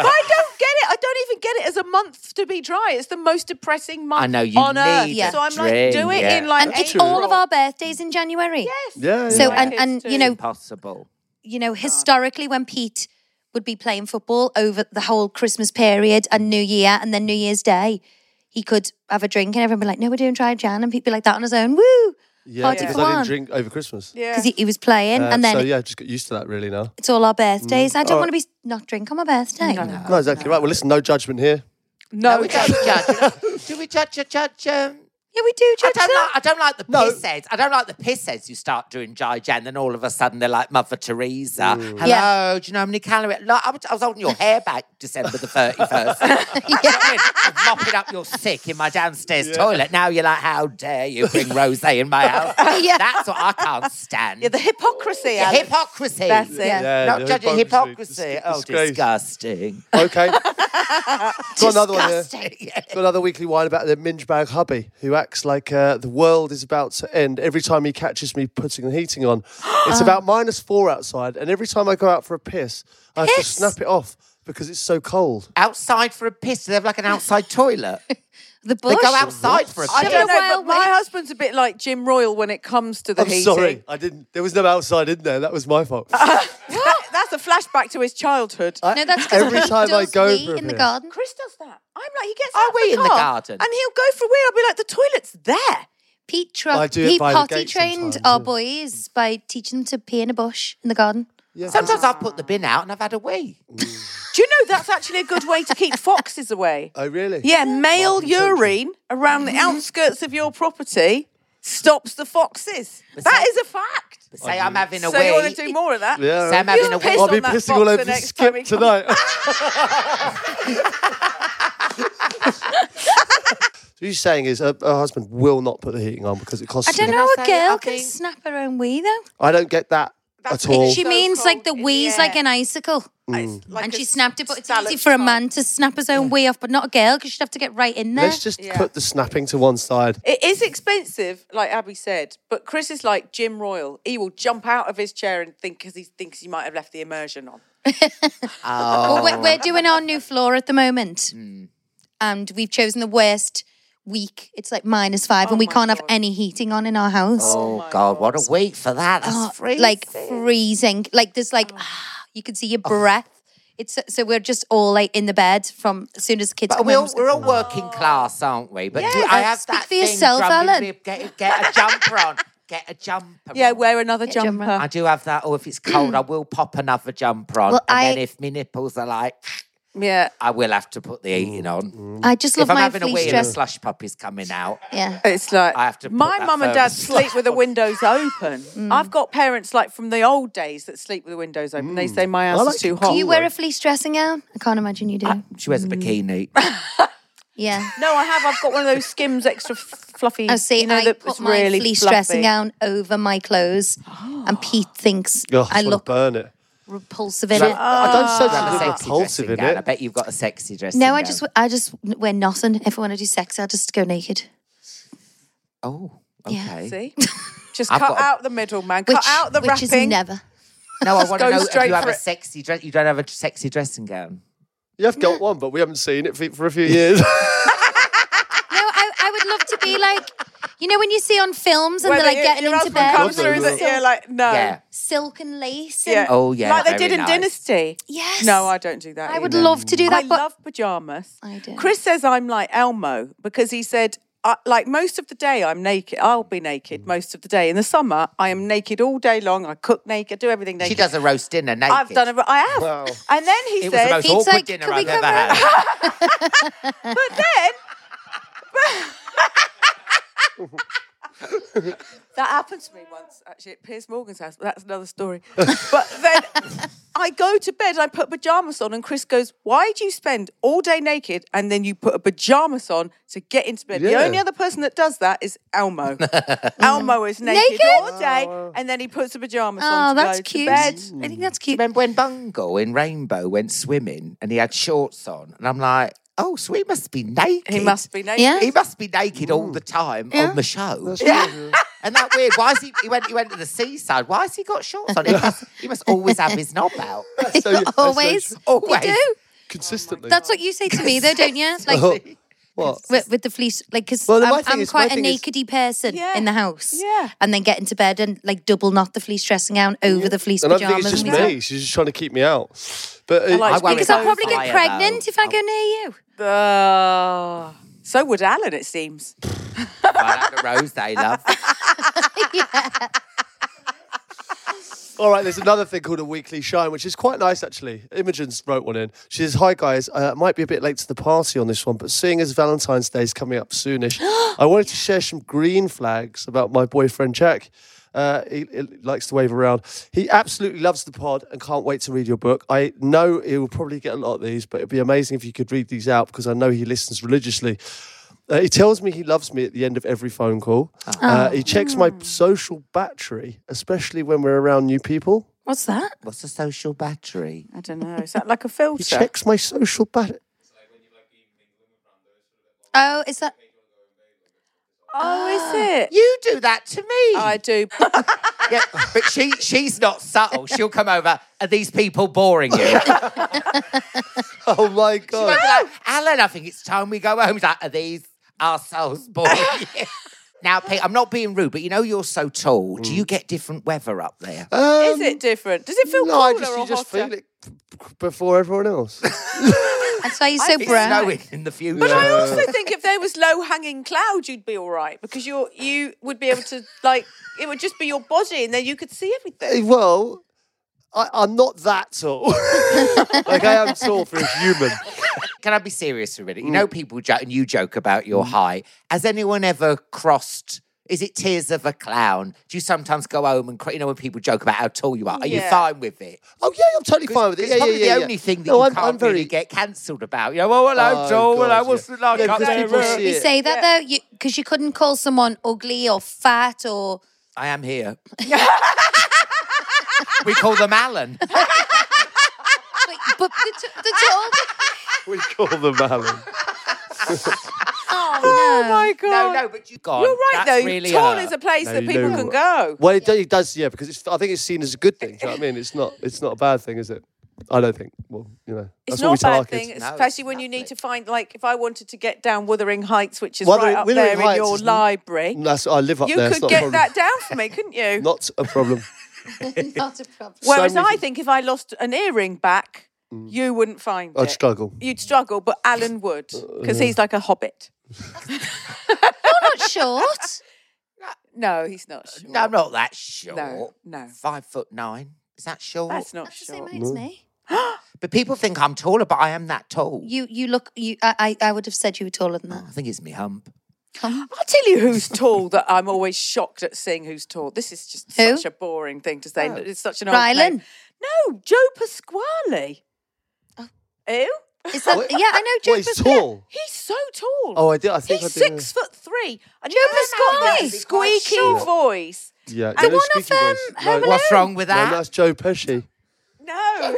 it. I don't even get it as a month to be dry. It's the most depressing month I know, you on earth. need a So I'm like, drink, do it yeah. in like And it's April. all of our birthdays in January. Yes. Yeah, So yeah. and, kids and too. you know, Impossible. you know, historically when Pete would be playing football over the whole Christmas period and New Year and then New Year's Day, he could have a drink and everyone would be like, no, we're doing dry Jan, and Pete would be like that on his own. Woo! Yeah, Party because for I didn't one. drink over Christmas. Yeah. Because he, he was playing Uh, and then so it- yeah, just got used to that really now. it's all our birthdays. I don't Oh. want to be not drink on my birthday. No, exactly right. Well, listen, no judgment here. No, No, we don't judge. Do we judge, judge, judge? Um, Yeah, we do I judge don't that. like. I don't like the No. piss heads. I don't like the piss heads who start doing dry Jan, then all of a sudden they're like Mother Teresa. Hello, Yeah. do you know how many calories? Like, I was, I was holding your hair back December the thirty-first. I'm mopping up your sick in my downstairs toilet. Now you're like, how dare you bring rosé in my house? Yeah. That's what I can't stand. Yeah, the hypocrisy. Yeah, Alex. hypocrisy. That's it. Yeah, Not the judging hypocrisy. hypocrisy. Dis- Oh, disgrace. disgusting. Okay. Got another one here. Disgusting. Yeah. Got another weekly wine about the minge bag hubby who acts like uh, the world is about to end every time he catches me putting the heating on. It's about minus four outside, and every time I go out for a piss, I have to Piss? snap it off because it's so cold. Outside for a piss. They have like an outside toilet. The They bush. go outside for a I piss. don't know, Wild but my way. husband's a bit like Jim Royal when it comes to the I'm heating. sorry, I didn't. There was no outside in there. That was my fault. That- that's a flashback to his childhood. I- No, that's 'cause every he time I does go wee for a in the piss. garden. Chris does that. I'm like, he gets I out wee of the in the car garden. and he'll go for a wee. I'll be like, the toilet's there. Pete, I truck, do it Pete by the potty gate trained sometimes, our yeah. boys by teaching them to pee in a bush in the garden. Yeah. Sometimes I've put the bin out and I've had a wee. Do you know that's actually a good way to keep foxes away? Oh, really? Yeah, male Well, potential. urine around the outskirts of your property stops the foxes. But That say- is a fact. Say I'm having a So wee. you want to do more of that? Yeah. Sam You having a piss wee. I'll on be that pissing all boxer over the next time he skip comes. tonight. So you're saying is her, her husband will not put the heating on because it costs I don't him. know, I a say- girl I can think- snap her own wee though. I don't get that That's at all. it. She So means cold like the in wee's the like air. an icicle. Mm. Like and a she snapped it, but it's salad easy for a type. man to snap his own wee off, but not a girl because she'd have to get right in there. Let's just Yeah. put the snapping to one side. It is expensive, like Abby said, but Chris is like Jim Royal. He will jump out of his chair and think because he thinks he might have left the immersion on. Well, we're, we're doing our new floor at the moment, Hmm. and we've chosen the worst week. It's like minus five, Oh and we my can't have God. any heating on in our house. Oh, God, what a week for that. That's Oh, freezing. like freezing. Like there's Oh. like you can see your breath. It's so we're just all like in the bed from as soon as the kids But come we're all, home. we're all working class, aren't we? But Yeah, do- I have speak that for thing yourself, drumming Alan. me, Get, get a jumper on. Get a jumper Yeah, on. wear another Get a jumper. jumper. I do have that. Or if it's cold, I will pop another jumper on. Well, and I- then if my nipples are like, Yeah. I will have to put the eating on. I just love If I'm my having a fleece wee and a dress. slush puppy's coming out, Yeah. It's like I have to put my that mum and further dad slash sleep with the windows open. Mm. I've got parents like from the old days that sleep with the windows open. They say my house like is too to hot. Do you wear a fleece dressing gown? I can't imagine you do. she wears a bikini. yeah. No, I have. I've got one of those Skims extra f- fluffy. I see. you know, I that put was my really fleece fluffy. dressing gown over my clothes, and Pete thinks Oh, I I look burn it. repulsive in So- it. I don't You have a sense look sexy repulsive dressing in gown. I it. bet you've got a sexy dressing No, gown. I just I just wear nothing. If I want to do sex, I'll just go naked. Oh, Yeah. okay. See, just I've cut got a- out the middle, man. Which, Cut out the which is wrapping. never. No, I want go to know if straight you have for a it. sexy dress. You don't have a sexy dressing gown. You have got one, but we haven't seen it for, for a few years. No, I, I would love to be like, you know, when you see on films and Whether they're like your- getting your into husband bed, comes through that you're like, no. Yeah. silk and lace. And Yeah. Oh, yeah, Like they very did in nice. Dynasty. Yes. No, I don't do that. I would either. love to do that, I but love pajamas. I do. Chris says I'm like Elmo because he said, I, like most of the day I'm naked. I'll be naked most of the day. In the summer, I am naked all day long. I cook naked, do everything naked. She does a roast dinner naked. I've done it. I have. Wow. And then he It was said, the most Pete's awkward like, dinner "Can we I've come ever round?" had. but then. That happened to me once, actually, at Piers Morgan's house, but that's another story. But then I go to bed, I put pajamas on, and Chris goes, why do you spend all day naked and then you put a pajamas on to get into bed? The Yeah. only other person that does that is Elmo. Elmo is naked, Naked? all day, and then he puts the pajamas Oh, on to that's go cute. to bed. I think that's cute. Remember when Bungle in Rainbow went swimming and he had shorts on? And I'm like, oh, so he must be naked. He must be naked. Yeah. He must be naked all the time Yeah. on the show. That's yeah. true. And that weird. Why is he? He went. He went to the seaside. Why has he got shorts on? He must, he must always have his knob out. So, that's so Always. true. Always. You do. Consistently. That's what you say to me, though, don't you? Like Oh, what? with, with the fleece, like because Well, my I'm, thing I'm is- my quite a thing is- nakedy person Yeah. in the house. Yeah. And then get into bed and like double knot the fleece dressing gown over the fleece And I think pajamas. it's just and stuff. me. She's just trying to keep me out. But I it, like I worry Because I'll about probably fire, get pregnant though. if I go near you. Uh, so would Alan, it seems. I like the rose they love. all right, there's another thing called a weekly shine, which is quite nice actually. Imogen's wrote one in. She says, "Hi guys, uh, might be a bit late to the party on this one, but seeing as Valentine's Day is coming up soonish, I wanted to share some green flags about my boyfriend Jack. Uh, he, he likes to wave around. He absolutely loves the pod and can't wait to read your book. I know he will probably get a lot of these, but it'd be amazing if you could read these out because I know he listens religiously." Uh, he tells me he loves me at the end of every phone call. Uh, he checks my social battery, especially when we're around new people. What's that? What's a social battery? I don't know. Is that like a He filter? checks my social battery. Oh, is that? Oh, is it? You do that to me. I do. Yeah, but she she's not subtle. She'll come over. Are these people boring you? Oh my She'll God. be like, Alan, I think it's time we go home. He's like, are these arseholes boring you? Now, Pete, I'm not being rude, but you know you're so tall. Do you get different weather up there? Um, Is it different? Does it feel no, cooler I just, or you just hotter? feel it before everyone else. That's why you're so It's brown. snowing in the future. But I also think if there was low hanging cloud, you'd be all right because you're you would be able to like it would just be your body and then you could see everything. Well, I, I'm not that tall. Like I am tall for a human. Can I be serious for a minute? You know people joke, and you joke about your height. Has anyone ever crossed... Is it tears of a clown? Do you sometimes go home and cry? You know when people joke about how tall you are? Are you Yeah. fine with it? Oh yeah, I'm totally fine with it. It's Yeah, probably yeah, yeah, the yeah. only thing that No, you I'm, can't I'm very. really get cancelled about. You know, oh, hello, Oh, tall, God, hello, what's yeah. it like Yeah, up because there? people see You it. say that though, because you, couldn't call someone ugly or fat or. I am here. We call them Alan. Wait, but the, t- the tall. We call them Alan. Oh, Oh no. my god! No, no, but you gone. You're right That's though. Really Tall hurt. is a place No, that you people know can what- go. Well, it, do- it does, yeah, because it's, I think it's seen as a good thing. Do you know what I mean? It's not. It's not a bad thing, is it? I don't think. Well, you know, It's that's what we not a tell our bad thing, kids. No, especially it's when you need lovely. to find, like, if I wanted to get down Wuthering Heights, which is Wuthering- right up Wuthering there in Heights your is- library, That's, I live up you there. it's could not a get problem. that down for me, couldn't you? Not a problem. Not a problem. Whereas many I things- think if I lost an earring back, you wouldn't find I'd it. struggle. You'd struggle, but Alan would because he's like a hobbit. You're not short. No, he's not short. No, I'm not that short. No, no. Five foot nine. Is that short? That's not That's the same short. height as me. But people think I'm taller, but I am that tall. You you look. You I I I would have said you were taller than that. I think it's me hump. I'll tell you who's tall that I'm always shocked at seeing who's tall. This is just Who? such a boring thing to say. It's such an old Rylan? name. No, Joe Pasquale. Oh. Who? Is that? Yeah, I know. Joe What, he's Pasquale. tall? He's so tall. Oh, I did. I think He's I did. six foot three. And Joe you know that Pasquale. squeaky Short. voice. Yeah. The no, no, one of, squeaky um, voice. Home No, What's wrong with no, that? that's Joe Pesci. No.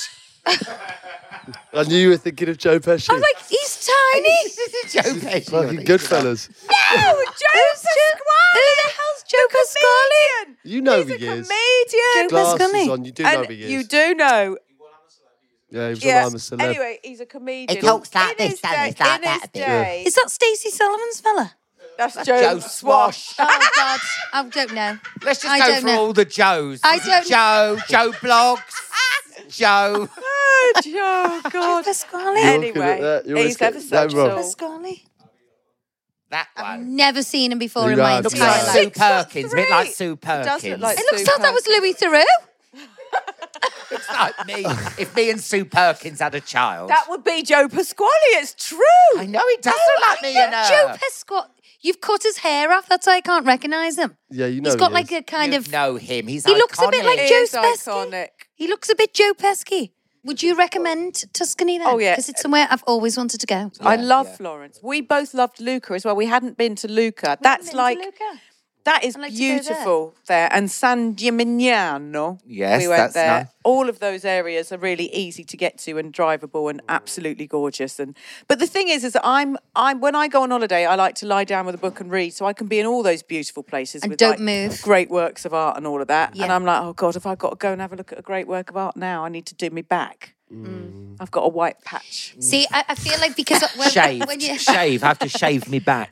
I knew you were thinking of Joe Pesci. I'm like, he's tiny. Joe Pesci. Fucking Goodfellas. No, Joe Pasquale. Who the hell's Joe Pasquale? Comedian. You know He's who a he is. comedian. Joe Glasses Pasquale. on. You do know And who he is. you do know. Yeah, he was Yeah. on I'm a Celeb. Anyway, he's a comedian. He talks like In this, his doesn't he? day- He's like in that his a bit. day- Is that Stacey Sullivan's fella? That's That's Joe, Joe Swash. Swash. Oh God, I don't know. Let's just I go don't for know. all the Joes. I don't- Joe, Joe Blogs, Joe. Oh, Joe, God. Pasquale. You're looking Anyway, at that. You always he's get ever so that wrong. tall. Pasquale. That I've one. never seen him before You in my have, Looks you entire like have. life. Sue Six foot Perkins, a bit like three. Sue It does Perkins. look like It looks Sue like that was Perkins. Louis Theroux. It's like me. If me and Sue Perkins had a child. That would be Joe Pasquale. It's true. I know he does look like me and her. Joe Pasquale. You've cut his hair off. That's why I can't recognise him. Yeah, you know He's got he like is. a kind You of. know him. He's He looks a bit like iconic. Joe It is Pesci. iconic. He looks a bit Joe Pesci. Would you recommend Tuscany then? Oh, yeah. Because it's somewhere I've always wanted to go. I Yeah, love yeah. Florence. We both loved Lucca as well. We hadn't been to Lucca. That's been to like Lucca? that is I'd like to go there. beautiful there. And San Gimignano. Yes, we went that's there. nice. All of those areas are really easy to get to and drivable and absolutely gorgeous. And but the thing is, is that I'm I'm when I go on holiday, I like to lie down with a book and read, so I can be in all those beautiful places And with don't like, move. great works of art and all of that. And Yeah. I'm like, oh God, if I've got to go and have a look at a great work of art now, I need to do me back. I've got a white patch. See, I, I feel like because when, Shave. when you, Shave. I have to shave me back.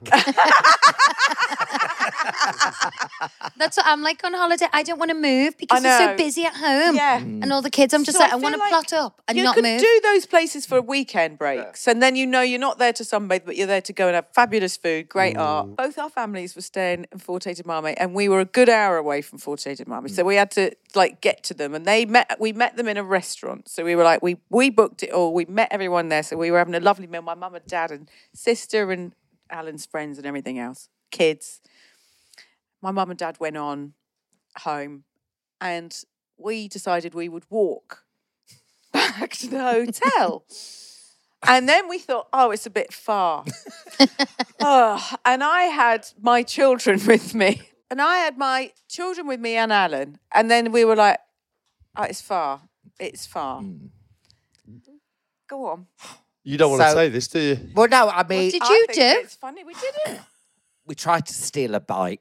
that's what I'm like on holiday. I don't want to move because I I'm so know. busy at home. Yeah. And all the kids, I'm just So like, I, feel want to like plot up and you not can move. do those places for weekend breaks, and then you know you're not there to sunbathe, but you're there to go and have fabulous food, great art. Both our families were staying in Forte de Marme, and we were a good hour away from Forte de Marme, so we had to like get to them. And they met. We met them in a restaurant, so we were like, we we booked it all. We met everyone there, so we were having a lovely meal. My mum and dad and sister and Alan's friends and everything else, kids. My mum and dad went on home, and we decided we would walk back to the hotel. And then we thought, oh, it's a bit far. oh, and I had my children with me. And I had my children with me and Alan. And then we were like, oh, it's far. It's far. Go on. You don't want to So- say this, do you? Well, no, I mean, did I you think do? It's funny. We didn't. we tried to steal a bike.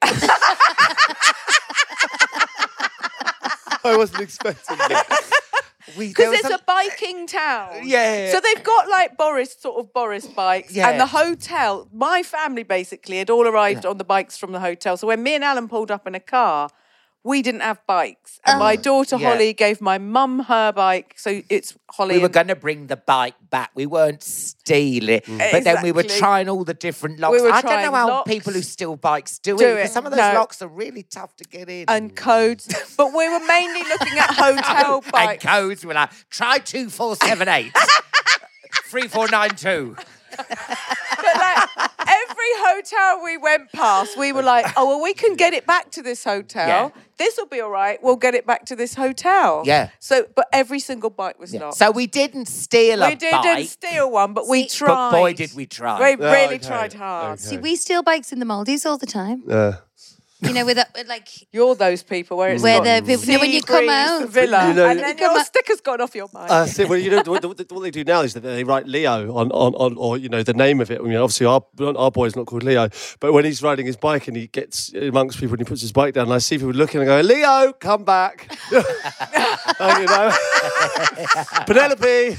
I wasn't expecting that. We, there Because was it's a- a biking town. Yeah. So they've got like Boris, sort of Boris bikes. Yeah. And the hotel, my family basically had all arrived on the bikes from the hotel. So when me and Alan pulled up in a car, we didn't have bikes. And my daughter Yeah. Holly gave my mum her bike. So it's Holly. we were and- going to bring the bike back. We weren't stealing. But then we were Exactly. trying all the different locks. We were I don't know trying how locks. people who steal bikes do, Do it. Because it. some of those No. locks are really tough to get in. and codes. But we were mainly looking at hotel And bikes. codes were like, try two four seven eight. three four nine two. But like every hotel we went past, we were like, oh, well, we can get it back to this hotel. Yeah. This will be all right. We'll get it back to this hotel. Yeah. So, but every single bike was Yeah. locked. So we didn't steal a we didn't bike. steal one, but we See- tried. But boy, did we try. We Oh, really okay. tried hard. Okay. See, we steal bikes in the Maldives all the time. Yeah. You know, with, a, with like You're those people where it's Where got the people- you know, when you come sea breeze, out. the villa, You know- and then You come your out- sticker's gone off your bike. Uh, see, well, you know what, what, what they do now is that they write Leo on, on, on or you know the name of it. I mean, obviously our our boy's not called Leo, but when he's riding his bike and he gets amongst people and he puts his bike down, and I see people looking and go, "Leo, come back!" Oh, you know, Penelope.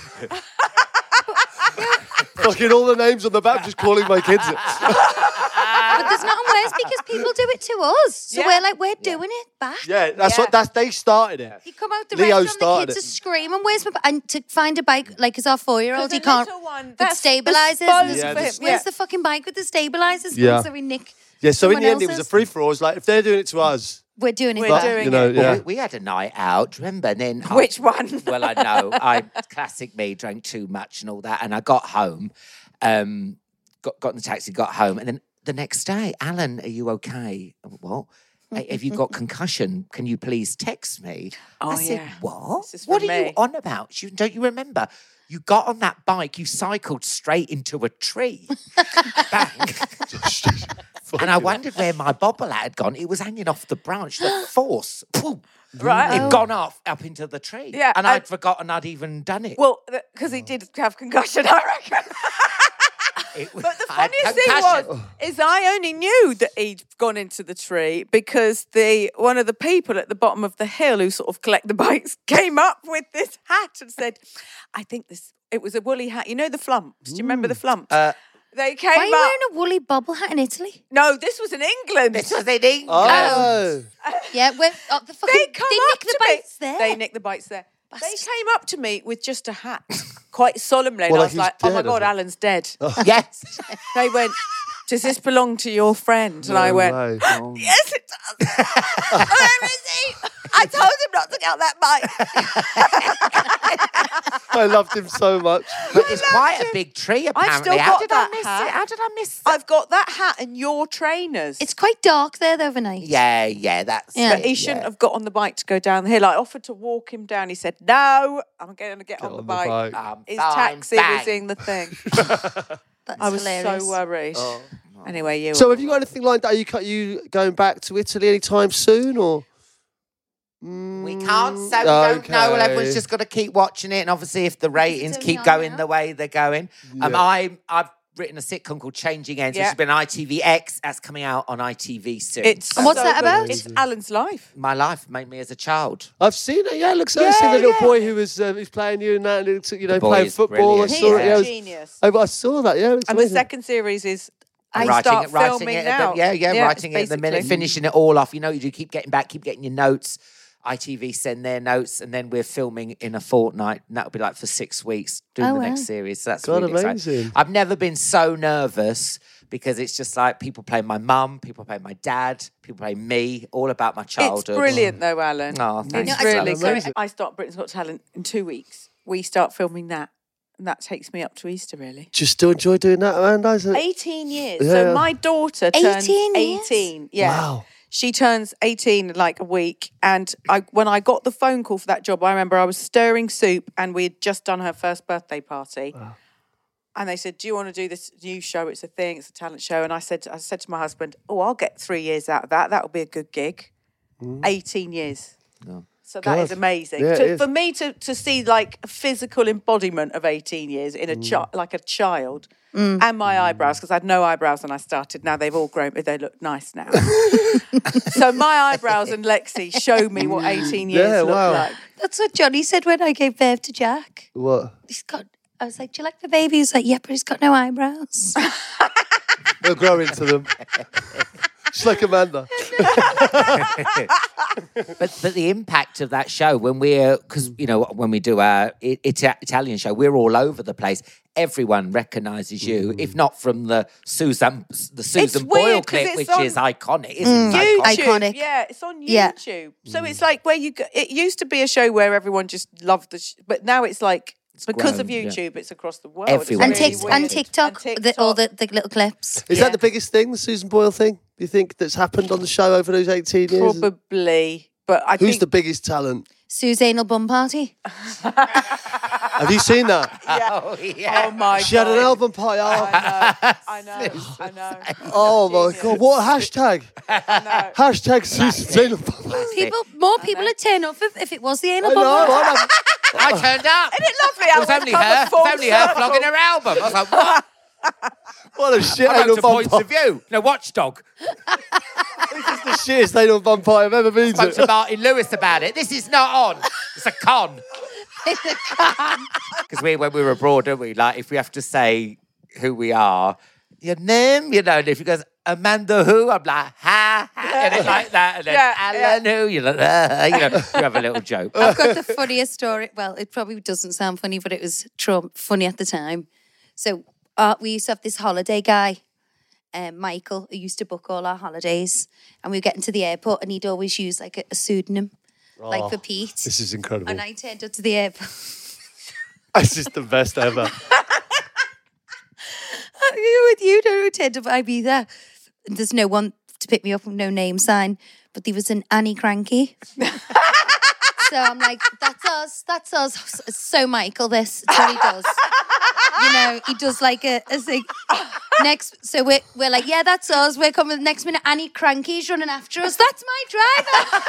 Fucking all the names on the back, just calling my kids it. But there's nothing worse because people do it to us. So Yeah. we're like, we're doing it back. Yeah, that's Yeah. what that's they started it. You come out the Leo restaurant, the started kids it. are screaming, where's my bike? And to find a bike, like, as our four-year-old, The he can't, little one, with that's the stabilisers. spurs Yeah, for the him. s- Where's Yeah. the fucking bike with the stabilisers? Yeah. So we nick Yeah, so in someone the end, it was a else's. free for all. It was like if they're doing it to us, We're doing it. We're back. doing you know, it. yeah. We, we had a night out, do you remember? And then I- Which one? Well, I know. I classic me, drank too much and all that. And I got home, um, got got in the taxi, got home, and then the next day, Alan, are you okay? I went, what? Hey, have you got concussion? Can you please text me? Oh, I said, yeah. what? This is What from are you me. on about? You, don't you remember? You got on that bike, you cycled straight into a tree. Bang. And I wondered where my bobble had gone. It was hanging off the branch. The force, poof, Right. it'd gone off up into the tree. Yeah, And I- I'd forgotten I'd even done it. Well, because he did have concussion, I reckon. It was- But the I had funniest thing concussion. was, is I only knew that he'd gone into the tree because the one of the people at the bottom of the hill who sort of collect the bikes came up with this hat and said, "I think this." It was a woolly hat. You know the flumps. Do you remember the flumps? Uh, they came Why are you up. wearing a woolly bobble hat in Italy? No, this was in England. This was in England. Oh. Yeah, we're, oh, the fucking, they come they up nick the to me. bites there. They nicked the bites there. They Bastards. came up to me with just a hat, quite solemnly. And Well, I like was he's like, "Oh my dead, god, or Alan's dead." Yes. They went, "Does this belong to your friend?" And I No went, way. "Yes, it does." Where is he? I told him not to get on that bike. I loved him so much. But it's quite a big tree, apparently. still How got did that I miss hat. it? How did I miss that? I've got that hat and your trainers. It's quite dark there the other night. Yeah, yeah, that's... Yeah. But he shouldn't have got on the bike to go down the hill. I offered to walk him down. He said, "No, I'm going to get, on, on the the bike." bike. Um, His bang, taxi bang. was in the thing. That's I was hilarious. so worried. Anyway, you. So have you got anything like that? Are you, are you going back to Italy anytime soon, or? We can't say we don't know. Well, everyone's Okay. just got to keep watching it. And obviously, if the ratings only keep on going now. the way they're going, um, Yeah. I, I've written a sitcom called Changing Ends, which Yeah. has been on I T V X. That's coming out on I T V soon. It's And what's so that good. about? It's Alan's life. My life made me as a child. I've seen it. Yeah, it looks. I've seen the little boy who was uh, who's playing you and that, and it's, you know, boy playing is football. I brilliant. saw it. He's Yeah, I, a was- genius. I, I saw that. Yeah, it looks And the amazing. second series is I writing start it, writing filming it. at now. the- yeah, yeah, it's writing it at the minute, basically- finishing it all off. You know, you do keep getting back, keep getting your notes. I T V send their notes, and then we're filming in a fortnight, and that'll be like for six weeks doing Oh, the wow. next series. So that's God, really exciting. amazing. I've never been so nervous because it's just like people play my mum, people play my dad, people play me, all about my It's childhood. brilliant though, Alan. Oh, thanks. It's No, I- really sorry. good. I start Britain's Got Talent in two weeks. We start filming that, and that takes me up to Easter, really. Do you still enjoy doing that, Amanda? Is it- eighteen years. Yeah. So my daughter turns eighteen years? eighteen. Yeah. Wow. She turns eighteen in like a week. And I, when I got the phone call for that job, I remember I was stirring soup and we had just done her first birthday party. And they said, "Do you want to do this new show? It's a thing. It's a talent show." And I said, I said to my husband, "Oh, I'll get three years out of that. That'll be a good gig." eighteen years. So that is God. amazing. Yeah, it To- is. for me to to see like a physical embodiment of eighteen years in a child, like a child, and my eyebrows, because I had no eyebrows when I started. Now they've all grown, but they look nice now. So my eyebrows and Lexi show me what eighteen years Yeah, look wow. like. That's what Johnny said when I gave birth to Jack. What? He's got. I was like, "Do you like the baby?" He's like, "Yeah, but he's got no eyebrows." They'll grow into them. Just like Amanda. But but the impact of that show when we're because you know when we do our I- Ita- Italian show, we're all over the place. Everyone recognises you, if not from the Susan the Susan Boyle weird 'cause clip, it's which on is iconic, isn't it? I- Iconic. YouTube, Iconic. yeah, it's on Yeah. YouTube. So it's like where you. Go, it used to be a show where everyone just loved the, sh- but now it's like because of grown, yeah. YouTube, it's across the world. Everyone and, It's tic- really Everyone. and weird. TikTok, And The, all TikTok. the, the little clips. Is Yeah. that the biggest thing, the Susan Boyle thing? Do you think that's happened on the show over those eighteen years? Probably, but I Who's think the biggest talent? Sue's anal bum party. Have you seen that? Oh yeah. oh my She had god, an album party. Oh, I know, I know. oh my God. What a hashtag? I know. Hashtag Susan's anal bum. People, more people would turn up if, if it was the I anal know. bum party. I know. I turned up. Isn't it lovely? It was only her. It was only her flogging her album. I was like, what? What a shit I anal wrote to bum points party. of view. No, Watchdog. This is the shittest anal bum party I've ever been Spoke to to. Martin Lewis about it. This is not on. It's a con. Because we, when we were abroad, don't we? Like, if we have to say who we are, your name, you know, and if he goes, Amanda who? I'm like, ha, ha, and it's like that. And then Yeah, Alan who? You're like, ah, you know, you have a little joke. I've got the funniest story. Well, it probably doesn't sound funny, but it was Trump funny at the time. So uh, we used to have this holiday guy, um, Michael, who used to book all our holidays, and we were getting to the airport, and he'd always use like a, a pseudonym, Oh, like for Pete. This is incredible. And I turned up to the airport. This is the best ever. With you, no, turned up at Ibiza. And there's no one to pick me up with no name sign, but there was an Annie Cranky. So I'm like, that's us, that's us. It's so Michael, this. It's what he does. You know, he does like a, a thing. Next, so we're, we're like, yeah, that's us. We're coming. Next minute, Annie Cranky's running after us. That's my driver.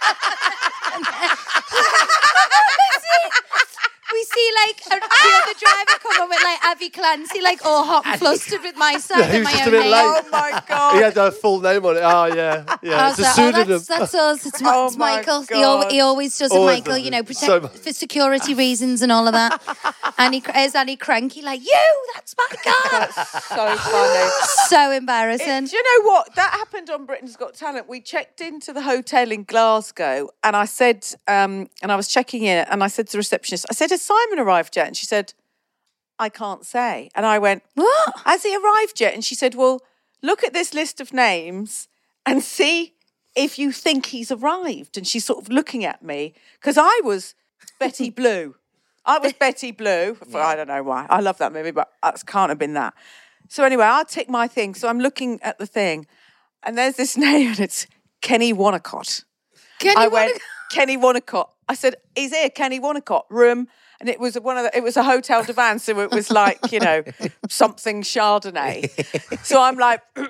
We see like a, the other driver come on with like Avi Clancy, like all hot and flustered with my side Yeah, he and was my just a own bit name. late. Oh my God. He had a full name on it. Oh, yeah. Yeah, I it's was a like, oh, pseudonym. that's, that's us. It's, Ma- Oh it's my Michael. He, al- he always does it, Always Michael, does you know, it. protect So much. for security reasons and all of that. And he is Annie Cranky, like, you, that's my God. So funny. So embarrassing. It- do you know what? That happened on Britain's Got Talent. We checked into the hotel in Glasgow and I said, um, and I was checking in and I said to the receptionist, I said, has Simon arrived yet? And she said, I can't say. And I went, What? has he arrived yet? And she said, well, look at this list of names and see if you think he's arrived. And she's sort of looking at me because I was Betty Blue. I was Betty Blue. For, I don't know why. I love that movie, but it can't have been that. So anyway, I'll tick my thing. So I'm looking at the thing and there's this name and it's Kenny Wonnacott. Kenny I went, Wonnacott. Kenny Wonnacott. I said, he's here, Kenny Wonnacott, room. And it was one of the, it was a hotel divan, so it was like, you know, something Chardonnay. So I'm like, oi,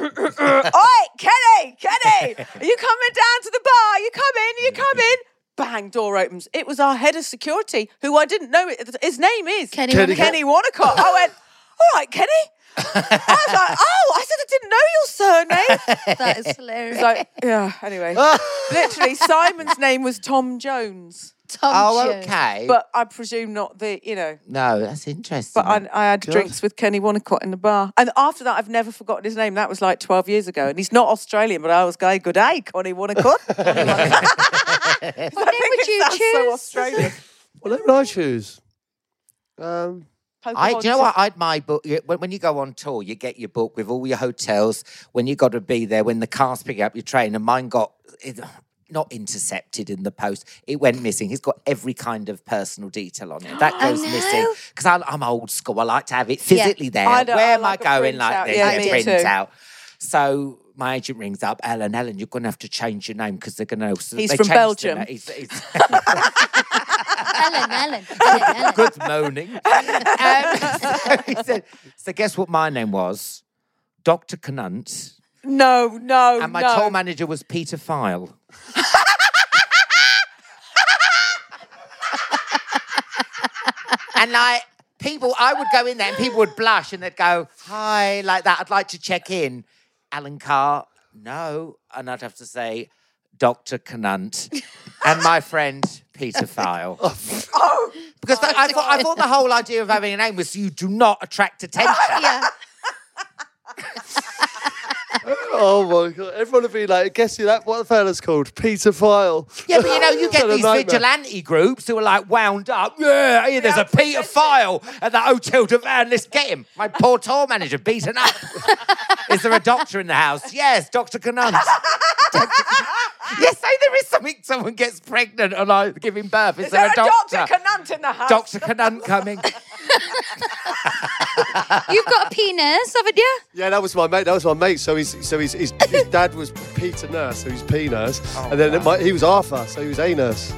Kenny, Kenny, are you coming down to the bar? Are you coming? Are you coming? Bang, door opens. It was our head of security, who I didn't know. His name is Kenny Kenny- Wonnacott. Kenny Wonnacott. I went, all right, Kenny. I was like, oh, I said I didn't know your surname. That is hilarious. So, yeah, anyway. Literally, Simon's name was Tom Jones. Tom Oh, Jones. okay. But I presume not the, you know. no, that's interesting. But I, I had drinks with Kenny Wonnacott in the bar. And after that, I've never forgotten his name. That was like twelve years ago. And he's not Australian, but I was going, good day, Connie Wonnacott. What name would you That's so choose? Australian. What name would I choose? Um, I, do you know what? I'd my book. you- When, when you go on tour, you get your book with all your hotels. When you got to be there, when the car's picking up your train, and mine got it, not intercepted in the post. It went missing. He's got every kind of personal detail on it. That Oh, goes no. missing because I'm old school. I like to have it physically there. I don't- Where I am like I a going? Like printout. this? Yeah, Yeah, me print too. out. So my agent rings up, Ellen, Ellen, you're going to have to change your name because they're going to. So He's they from changed the Belgium. na- He's, he's Ellen, Ellen, Ellen, Ellen. good moaning. Um, so, he said, so guess what my name was? Doctor Canunt. No, no, And my no. tour manager was Peter File. And like people, I would go in there and people would blush and they'd go, hi, like that. I'd like to check in. Alan Carr, no. And I'd have to say, Doctor Canunt. And my friend, Peter File. Oh, Because I, I, thought, I thought the whole idea of having a name was you do not attract attention. Yeah. oh my God. Everyone would be like, guess who that, what the fella's called? Peter File. Yeah, but you know, you get What a these nightmare. vigilante groups who are like wound up. Yeah, here, there's Yeah, a Peter File at the Hotel de Van. Let's get him. My poor tour manager beaten up. Is there a doctor in the house? Yes, Doctor Canunt. Yes, say there is something. Someone gets pregnant and I give him birth. Is, is there, there a doctor? Doctor Canunt in the house? Doctor Canunt coming. You've got a penis, haven't you? Yeah, that was my mate. That was my mate. So he's so he's, his, his dad was Peter Nurse, so he's P Nurse, Oh, and then it might, he was Arthur, so he was A Nurse.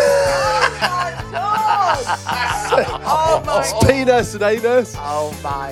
Oh my It's P Nurse and A Nurse. Oh, my.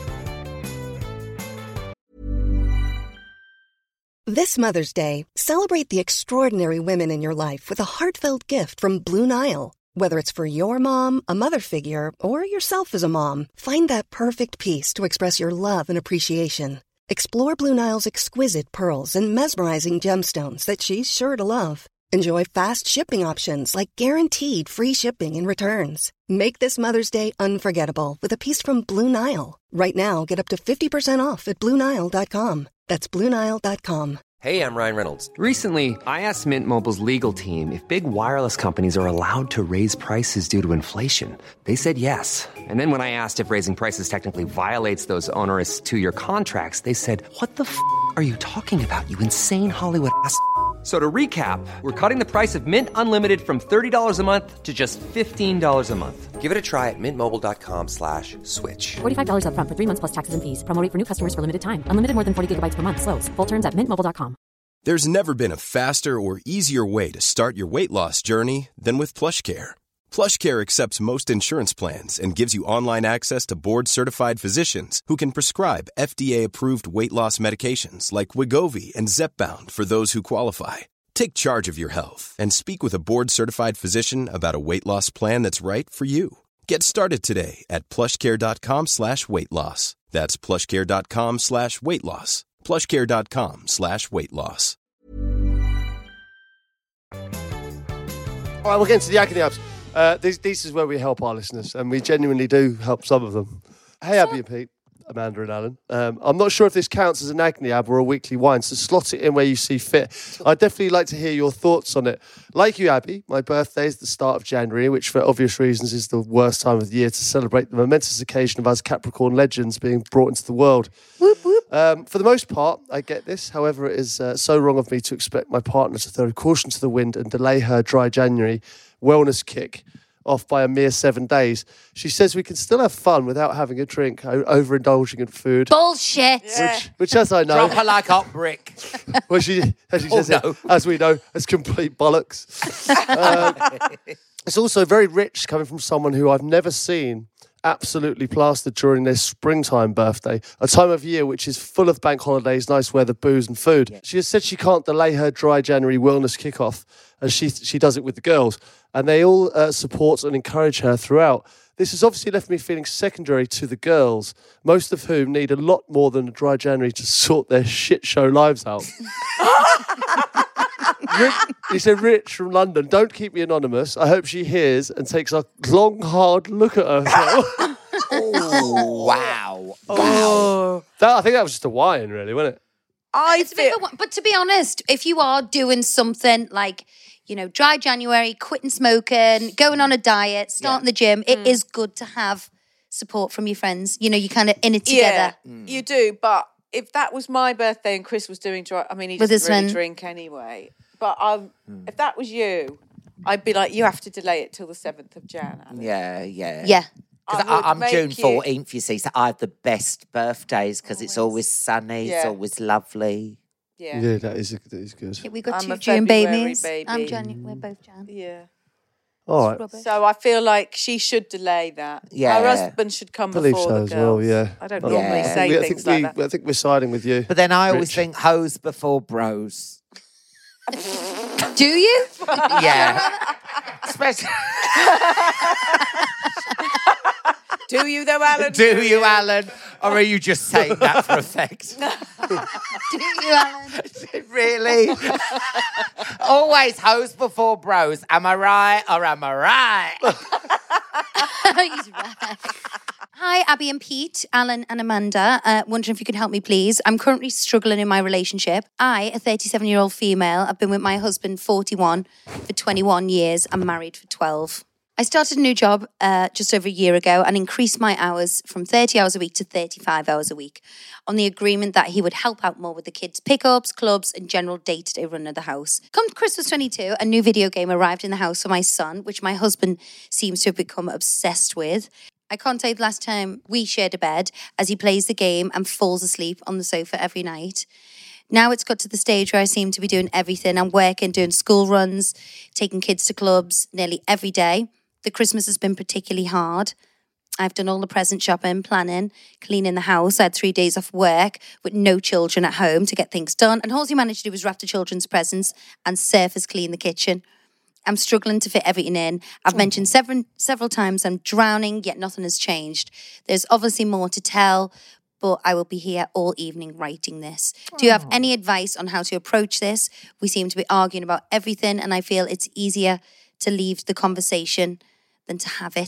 This Mother's Day, celebrate the extraordinary women in your life with a heartfelt gift from Blue Nile. Whether it's for your mom, a mother figure, or yourself as a mom, find that perfect piece to express your love and appreciation. Explore Blue Nile's exquisite pearls and mesmerizing gemstones that she's sure to love. Enjoy fast shipping options like guaranteed free shipping and returns. Make this Mother's Day unforgettable with a piece from Blue Nile. Right now, get up to fifty percent off at Blue Nile dot com. That's Blue Nile dot com. Hey, I'm Ryan Reynolds. Recently, I asked Mint Mobile's legal team if big wireless companies are allowed to raise prices due to inflation. They said yes. And then when I asked if raising prices technically violates those onerous two-year contracts, they said, what the f*** are you talking about, you insane Hollywood ass f- So to recap, we're cutting the price of Mint Unlimited from thirty dollars a month to just fifteen dollars a month. Give it a try at mintmobile.com slash switch. forty-five dollars up front for three months plus taxes and fees. Promo rate for new customers for limited time. Unlimited more than forty gigabytes per month. Slows full terms at mint mobile dot com. There's never been a faster or easier way to start your weight loss journey than with PlushCare. PlushCare accepts most insurance plans and gives you online access to board-certified physicians who can prescribe F D A-approved weight loss medications like Wegovy and Zepbound for those who qualify. Take charge of your health and speak with a board-certified physician about a weight loss plan that's right for you. Get started today at plushcare.com slash weight loss. That's plushcare.com slash weight loss. plushcare.com slash weight loss. All right, we'll get into the agony apps. Uh, this, this is where we help our listeners, and we genuinely do help some of them. Hey, Abby and Pete, Amanda and Alan. Um, I'm not sure if this counts as an agony ab or a weekly wine, so slot it in where you see fit. I'd definitely like to hear your thoughts on it. Like you, Abby, my birthday is the start of January, which for obvious reasons is the worst time of the year to celebrate the momentous occasion of us Capricorn legends being brought into the world. Whoop, whoop. Um, for the most part, I get this. However, it is uh, so wrong of me to expect my partner to throw caution to the wind and delay her dry January wellness kick off by a mere seven days. She says we can still have fun without having a drink, o- overindulging in food. Bullshit. Yeah. Which, which, as I know, Drop her like hot brick. well, she, as she Oh, says, it, no. as we know, it's complete bollocks. Um, it's also very rich coming from someone who I've never seen absolutely plastered during their springtime birthday, a time of year which is full of bank holidays, nice weather, booze and food. Yeah. She has said she can't delay her dry January wellness kickoff, and she she does it with the girls, and they all uh, support and encourage her throughout. This has obviously left me feeling secondary to the girls, most of whom need a lot more than a dry January to sort their shit show lives out. Rich, he said, Rich from London, don't keep me anonymous. I hope she hears and takes a long, hard look at herself. Oh, wow. Oh. That, I think that was just a whine, really, wasn't it? I It's a bit feel of a, but to be honest, if you are doing something like, you know, dry January, quitting smoking, going on a diet, starting the gym, it is good to have support from your friends. You know, you're kind of in it together. yeah, you do. But if that was my birthday and Chris was doing dry, I mean, he With doesn't his really friend. drink anyway. But um, if that was you, I'd be like, you have to delay it till the seventh of Jan. Alan. Yeah, yeah. Yeah. Because I would I'm make June you- fourteenth, you see, so I have the best birthdays because it's always sunny, it's Yeah. always lovely. Yeah. Yeah, that is, that is good. Yeah, we got I'm two a June February babies. baby. I'm Jan. We're both Jan. Yeah. All right. Rubbish. So I feel like she should delay that. Yeah. Her husband should come I believe before so the as girls. well, yeah. I don't I- normally Yeah. say We- I things think like we, that. I think we're siding with you. But then I always Rich. think hoes before bros. Do you? Yeah. Especially, Do you though, Alan? do you, Alan? Or are you just saying that for effect? Do you, Alan? Really? Always hoes before bros. Am I right or am I right? He's right. Hi, Abby and Pete, Alan and Amanda. Uh, wondering if you could help me, please. I'm currently struggling in my relationship. I, a thirty-seven-year-old female, I've been with my husband, forty-one, for twenty-one years. I'm married for twelve. I started a new job uh, just over a year ago and increased my hours from thirty hours a week to thirty-five hours a week on the agreement that he would help out more with the kids' pickups, clubs and general day-to-day run of the house. Come Christmas twenty-two, a new video game arrived in the house for my son, which my husband seems to have become obsessed with. I can't tell you the last time we shared a bed as he plays the game and falls asleep on the sofa every night. Now it's got to the stage where I seem to be doing everything. I'm working, doing school runs, taking kids to clubs nearly every day. The Christmas has been particularly hard. I've done all the present shopping, planning, cleaning the house. I had three days off work with no children at home to get things done. And all he managed to do was wrap the children's presents and surface clean the kitchen. I'm struggling to fit everything in. I've mentioned several several times I'm drowning, yet nothing has changed. There's obviously more to tell, but I will be here all evening writing this. Do you have any advice on how to approach this? We seem to be arguing about everything, and I feel it's easier to leave the conversation than to have it.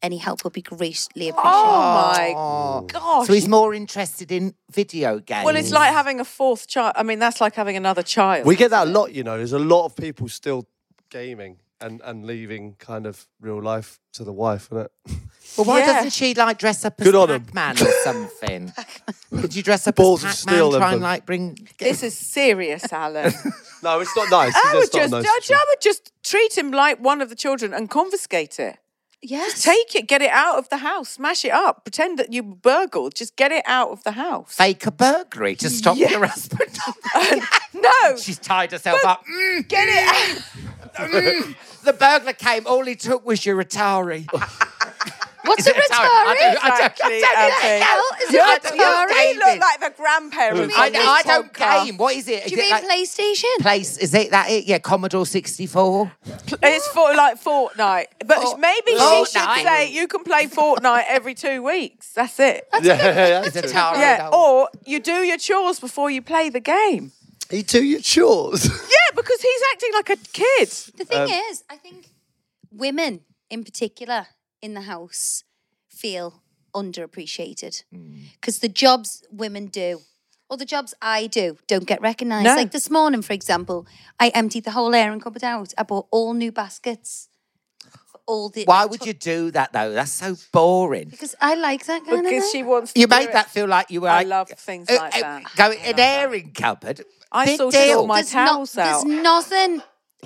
any help would be greatly appreciated. Oh my Oh. gosh. So he's more interested in video games. Well, it's like having a fourth child. I mean, that's like having another child. We get that a lot, you know. There's a lot of people still gaming and, and leaving kind of real life to the wife, isn't it? Well, why Yeah. doesn't she like dress up as Good on 'em. Pac-Man or something? Could you dress up Balls of as steel, Pac-Man? Try and them. like bring. This is serious, Alan. No, it's not nice. I would That's not just, nice. I, I would just treat him like one of the children and confiscate it. Yes. Take it, get it out of the house, smash it up, pretend that you burgled, just get it out of the house. Fake a burglary to stop Yeah. your husband. No, She's tied herself up. Mm, get it out. mm. The burglar came. All he took was your Atari. What's Is a it Atari? I Atari? don't- I don't- Exactly, I don't Abby. know. Hell, is it You're, I a don't you're, know. Atari? you look like the grandparents. I, on this I don't podcast. game. What is it? Is Do you it mean like PlayStation? place? Is it that it? Yeah, Commodore sixty-four. It's for like Fortnite, but Oh, maybe she should Fortnite. say you can play Fortnite every two weeks. That's it. Yeah, yeah, yeah. Is Atari? Yeah, or you do your chores before you play the game. You do your chores. Yeah, because he's acting like a kid. The thing is, I think women in particular in the house feel underappreciated because the jobs women do or the jobs I do don't get recognised. No. Like this morning, for example, I emptied the whole airing cupboard out. I bought all new baskets for all the. Why would you do that though? That's so boring. Because I like that kind Because of she thing. wants to You do made it. that feel like you were. I like, love things uh, like uh, that. Go an airing cupboard. I Big sorted deal. all my There's not- towels out. There's nothing.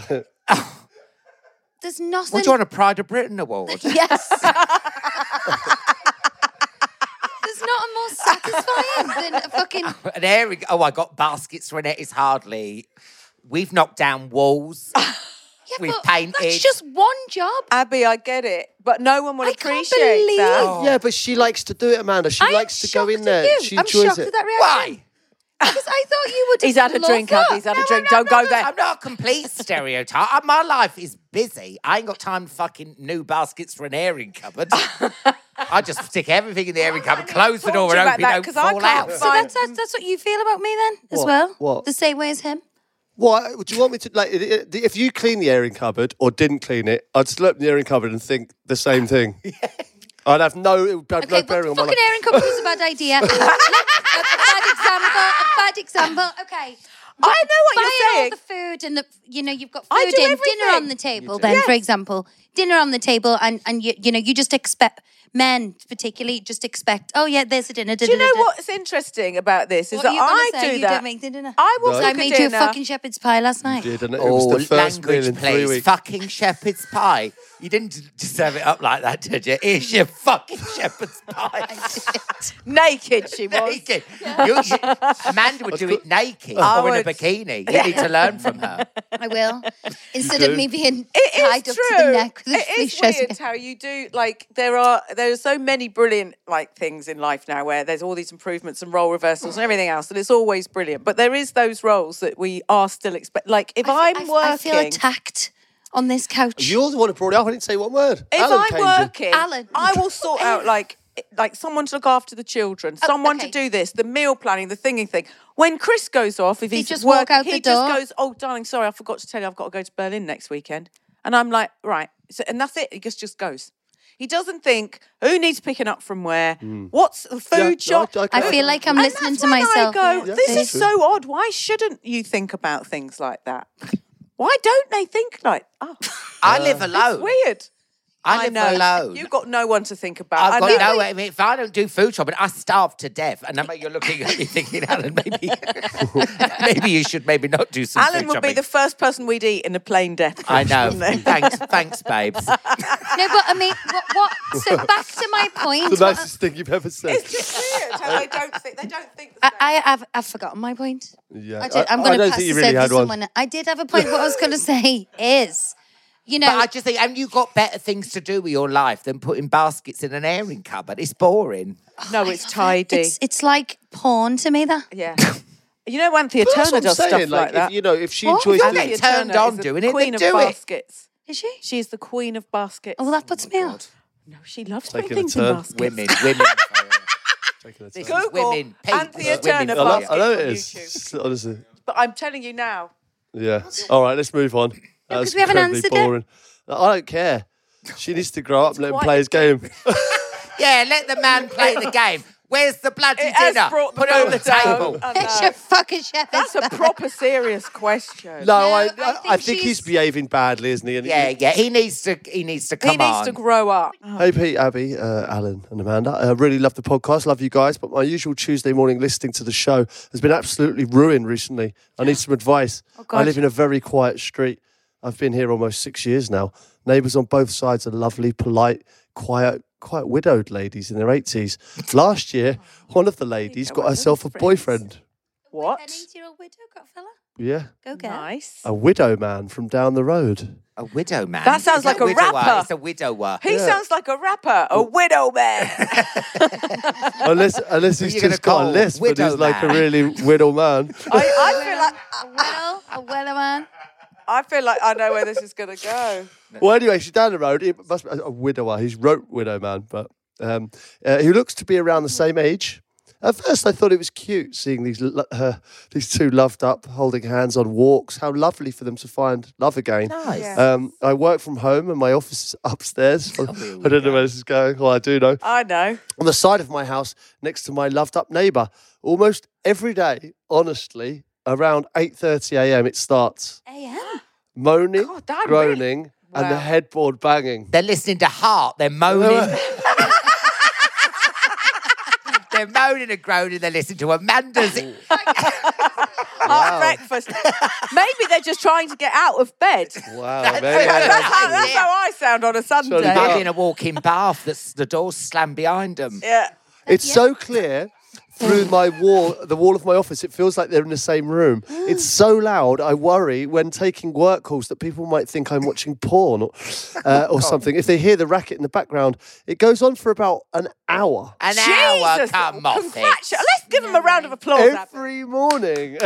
There's nothing. What do you want, a Pride of Britain award? Yes. There's nothing more satisfying than a fucking. An airing. Oh, I got baskets for it. It's hardly. We've knocked down walls. Yeah, We've but painted. That's just one job. Abby, I get it, but no one will I can't appreciate believe- that. Oh. Yeah, but she likes to do it, Amanda. She I'm likes to go shocked in at there. you. She I'm enjoys shocked it. at that reaction. Why? Because I thought you would. He's had a love drink, that. Abby. He's had a No, drink. I'm Don't go not- there. I'm not a complete stereotype. Uh, My life is busy. I ain't got time for fucking new baskets for an airing cupboard. I just stick everything in the airing cupboard, close the door, talked and about hope it that, don't 'cause I fall can't out. So that's, that's that's what you feel about me then, as What? well. What? The same way as him. What do you want me to like? i- i- If you clean the airing cupboard or didn't clean it, I'd just look at the airing cupboard and think the same thing. I'd have no, it would have Okay, no bearing but on my fucking life. airing cupboard was a bad idea. Look, a, a bad example. A bad example. Okay. I know what Buying you're saying. all the food and the, you know, you've got I food do in, dinner everything. on the table. Then, for example, dinner on the table, and and you you know, you just expect men particularly just expect. Oh yeah, there's a dinner. Do you know what's interesting about this? Is What that are you gonna I say? do You that. don't make the dinner. I will So cook I a made you a dinner. fucking shepherd's pie last night. Did, and it Oh, was the first meal language, in three please. weeks. Fucking shepherd's pie. You didn't d- serve it up like that, did you? Here's your fucking shepherd's pie. Naked, she was. Naked. You- you- Amanda would do it naked I or in a would. bikini. You need to learn from her. I will. Instead do. of me being It tied is up true. to the neck with a It fleece is dress. weird how you do like there are there are so many brilliant like things in life now where there's all these improvements and role reversals and everything else, and it's always brilliant. But there is those roles that we are still expect. Like if I, I'm I, working, I feel attacked on this couch. You're the one who brought it up. I didn't say one word. if Alan I'm came in. working, Alan. I will sort out like like someone to look after the children, someone okay. to do this, the meal planning, the thinging thing. When Chris goes off, if He he's just working, walk out he the just door? goes, "Oh, darling, sorry, I forgot to tell you, I've got to go to Berlin next weekend." And I'm like, "Right," so, and that's it. He just just goes. He doesn't think who needs picking up from where, what's the food Yeah, shop. I- I I get feel it. like I'm And listening that's to when myself. I go, Yeah, this that's is true. so odd. Why shouldn't you think about things like that? Why don't they think like, oh, I live it's alone. weird. I live know. alone. You've got no one to think about. I've And got if no we- way. I mean, if I don't do food shopping, I starve to death. And I know you're looking at me thinking, Alan, maybe, maybe you should maybe not do some Alan food would shopping. be the first person we'd eat in a plain death. I know. wouldn't they? thanks, thanks, babes. No, but I mean, what, what? So back to my point. The what- nicest thing you've ever said. It's just weird how they don't think they don't think. the I, same. I have I've forgotten my point. Yeah, I did. I'm I- going I to don't pass think you this really over had to one. someone. I did have a point. What I was going to say is, you know, But I just think, and you've got better things to do with your life than putting baskets in an airing cupboard. It's boring. no, it's tidy. it's it's like porn to me. That yeah. You know, Anthea But that's Turner what I'm does saying, stuff like, if, that. you know, if she What? enjoys You'll doing get Anthea turned Turner on is the doing it, Queen then of do it. baskets. is she? She is the queen of baskets. Oh, well, that puts me off. No, she loves Taking putting a things in turn. baskets. Women, women. Taking a This turn. is Google women. Peaks, Anthea women Turner I know, baskets I know on it YouTube. is. Honestly. But I'm telling you now, Yeah. All right, let's move on. That 'cause was we haven't incredibly answered it. boring. I don't care. She needs to grow up and let him quite play his game. Yeah, let the man play the game. Where's the bloody It has dinner? brought the Put it on the mood down. table. I It's know. your fucking chef. That's a proper serious question. No, No, I, I I, think I think he's she's- behaving badly, isn't he? And Yeah, yeah. He needs to. He needs to come he needs on. to grow up. Hey Pete, Abby, uh, Alan and Amanda. I really love the podcast, love you guys, but my usual Tuesday morning listening to the show has been absolutely ruined recently. I need some advice. Oh, I live in a very quiet street. I've been here almost six years now. Neighbours on both sides are lovely, polite, quiet, quite widowed ladies in their eighties. Last year, one of the ladies got herself a boyfriend. What? An eighty-year-old widow got a fella? Yeah, Go get. Nice. a widow man from down the road. A widow man. That sounds It's like a widower. rapper. It's a widower. He sounds like a rapper, a widow man. Unless, unless he's you gonna just got a call lisp, but widow he's like a man? really widow man. I, I feel like A widow, a widow man. I feel like I know where this is going to go. Well, anyway, she's down the road. It must be a widower. He's wrote widow man, but um, uh, he looks to be around the same age. At first, I thought it was cute seeing these lo- uh, these two loved up, holding hands on walks. How lovely for them to find love again. Nice. Yeah. Um, I work from home and my office is upstairs. I don't know where this is going. Well, I do know. I know. On the side of my house, next to my loved up neighbour, almost every day, honestly, around eight thirty a.m. it starts. A M. Moaning, God, that groaning, and the Wow. headboard banging. They're listening to Heart. They're moaning. They're moaning and groaning. They're listening to Amanda's. Hot breakfast. Maybe they're just trying to get out of bed. Wow, That's maybe it. I- That's how, that's how I sound on a Sunday. Sorry, Might Yeah. be in a walk-in bath. That's the door's slammed behind them. Yeah. It's so clear through my wall, the wall of my office. It feels like they're in the same room. It's so loud. I worry when taking work calls that people might think I'm watching porn or, uh, or something. If they hear the racket in the background, it goes on for about an hour. An hour, Jesus, come off it. congratu- Let's give him a round of applause. Abby. Every morning.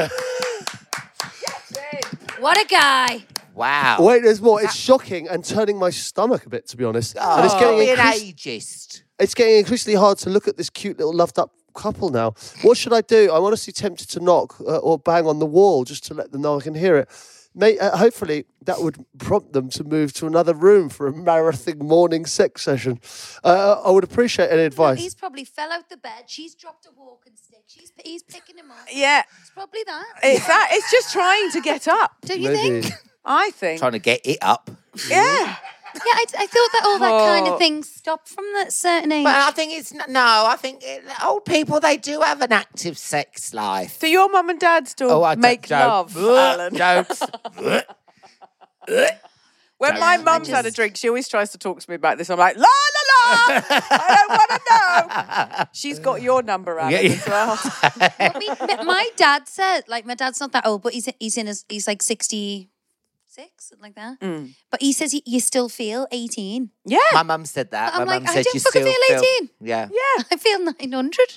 What a guy. Wow. Wait, there's more. It's shocking and turning my stomach a bit, to be honest. and it's Oh, getting be an increas- ageist. It's getting increasingly hard to look at this cute little loved up couple now. What should I do? I'm honestly tempted to knock uh, or bang on the wall just to let them know I can hear it. May, uh, hopefully, that would prompt them to move to another room for a marathon morning sex session. Uh, I would appreciate any advice. He's probably fell out the bed. She's dropped a walking stick. She's he's picking him up. Yeah. It's probably that. It's that. It's just trying to get up. Don't you Maybe. think? I think. Trying to get it up. Yeah. Yeah, I, I thought that all that kind Oh. of thing stopped from that certain age. But I think it's n- no. I think it, old people they do have an active sex life. Do your mum and dad still Oh, I don't- make don't. love, Alan? Jokes. When my Don't. mum's I had a just- drink, she always tries to talk to me about this. I'm like, la la la, I don't want to know. She's got your number, Alan, Yeah, yeah. as well. I mean, m- my dad said, like, my dad's not that old, but he's he's in his he's like sixty six, something like that. Mm. But he says he, you still feel eighteen. Yeah. My mum said that. But I'm My like, mum I said don't you fucking still feel eighteen. Yeah. Yeah. I feel nine hundred.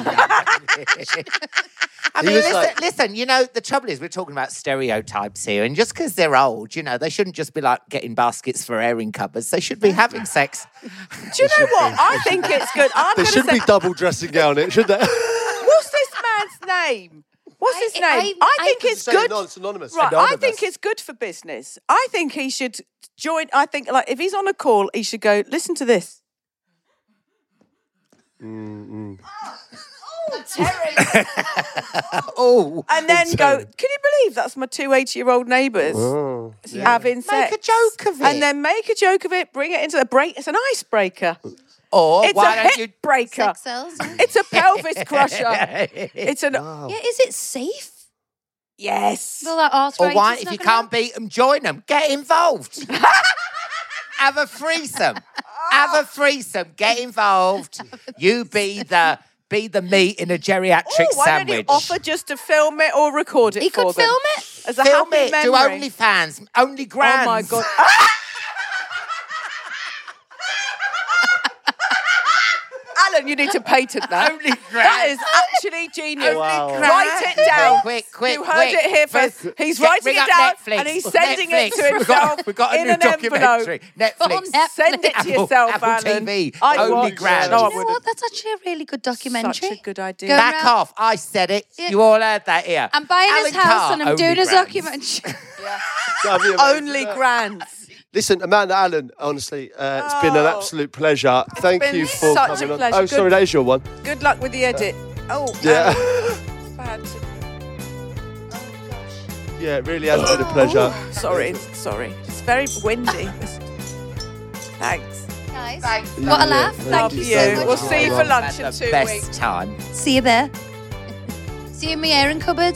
I He mean, was listen, like- listen, you know, the trouble is we're talking about stereotypes here, and just because they're old, you know, they shouldn't just be like getting baskets for airing cupboards. They should be having sex. Do you know what? I think it's good. I'm They going to should say, be double dressing gown it, should they? what's this man's name? What's his I- name? I- I, I- think it's Say good. no, it's anonymous. Right, I Anonymous. think it's good for business. I think he should join. I think, like, if he's on a call, he should go, listen to this. Oh, And then go, can you believe that's my two eighty-year-old neighbours Oh, having sex? make a joke of it. And then make a joke of it, bring it into the break. It's an icebreaker. or It's why a don't hip you? breaker. Sex cells. Yeah. It's a pelvis crusher. It's an... wow. Yeah, is it safe? Yes. All that Or arthritis. why, if not you gonna can't beat them, join them. Get involved. Have a threesome. Have a threesome. Get involved. You be the be the meat in a geriatric Oh, why don't sandwich. you offer just to film it or record it He for could them? film it. As a Film happy it. memory. Do OnlyFans. Only grand. Oh my God. Alan, you need to patent that. Only That grand. is actually genius. Wow. Write it down. Quick, quick, You heard quick. it here first. First, He's get- writing bring it up down Netflix. and he's sending it to Netflix. We've got- himself We've got a in new an documentary. envelope. Netflix. Netflix. Send it to Apple- yourself, Apple Alan. T V. I'd Only watch. grand. No, I You know wouldn't. what? That's actually a really good documentary. Such a good idea. Go Back around- off. I said it. Yeah. You all heard that here. I'm buying Alan his house Carr, and I'm only doing a grands. documentary. That'd be amazing, Only wouldn't it? grands. Listen, Amanda Allen, honestly, uh, it's been an Oh. absolute pleasure. Thank been you for such a coming on. pleasure. Oh, sorry, Good- that is your one. Good luck with the edit. Oh, Yeah. oh, it's bad. Yeah, it really has been a pleasure. Oh, sorry, sorry. It's very windy. Thanks. Guys, Yeah, what a laugh. yeah, Thank Love you you. so much. We'll see you for lunch in Had the two best weeks. time. See you there. See you in my airing cupboard.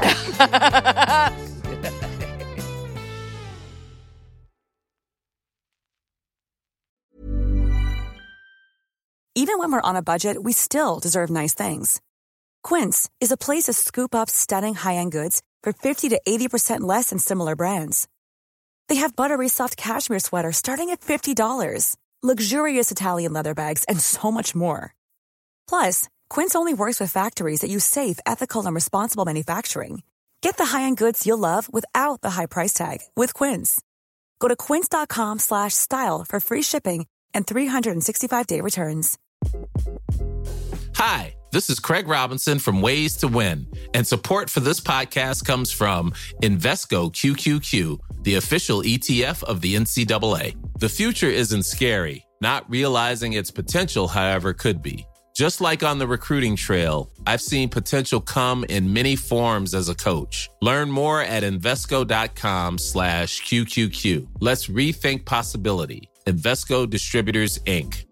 Even when we're on a budget, we still deserve nice things. Quince is a place to scoop up stunning high-end goods for fifty to eighty percent less than similar brands. They have buttery soft cashmere sweaters starting at fifty dollars, luxurious Italian leather bags, and so much more. Plus, Quince only works with factories that use safe, ethical, and responsible manufacturing. Get the high-end goods you'll love without the high price tag with Quince. Go to quince.com slash style for free shipping and three sixty-five day returns. Hi, this is Craig Robinson from Ways to Win, and support for this podcast comes from Invesco Q Q Q, the official E T F of the N C double A. The future isn't scary. Not realizing its potential, however, could be. Just like on the recruiting trail, I've seen potential come in many forms as a coach. Learn more at Invesco.com slash QQQ. Let's rethink possibility. Invesco Distributors, Incorporated.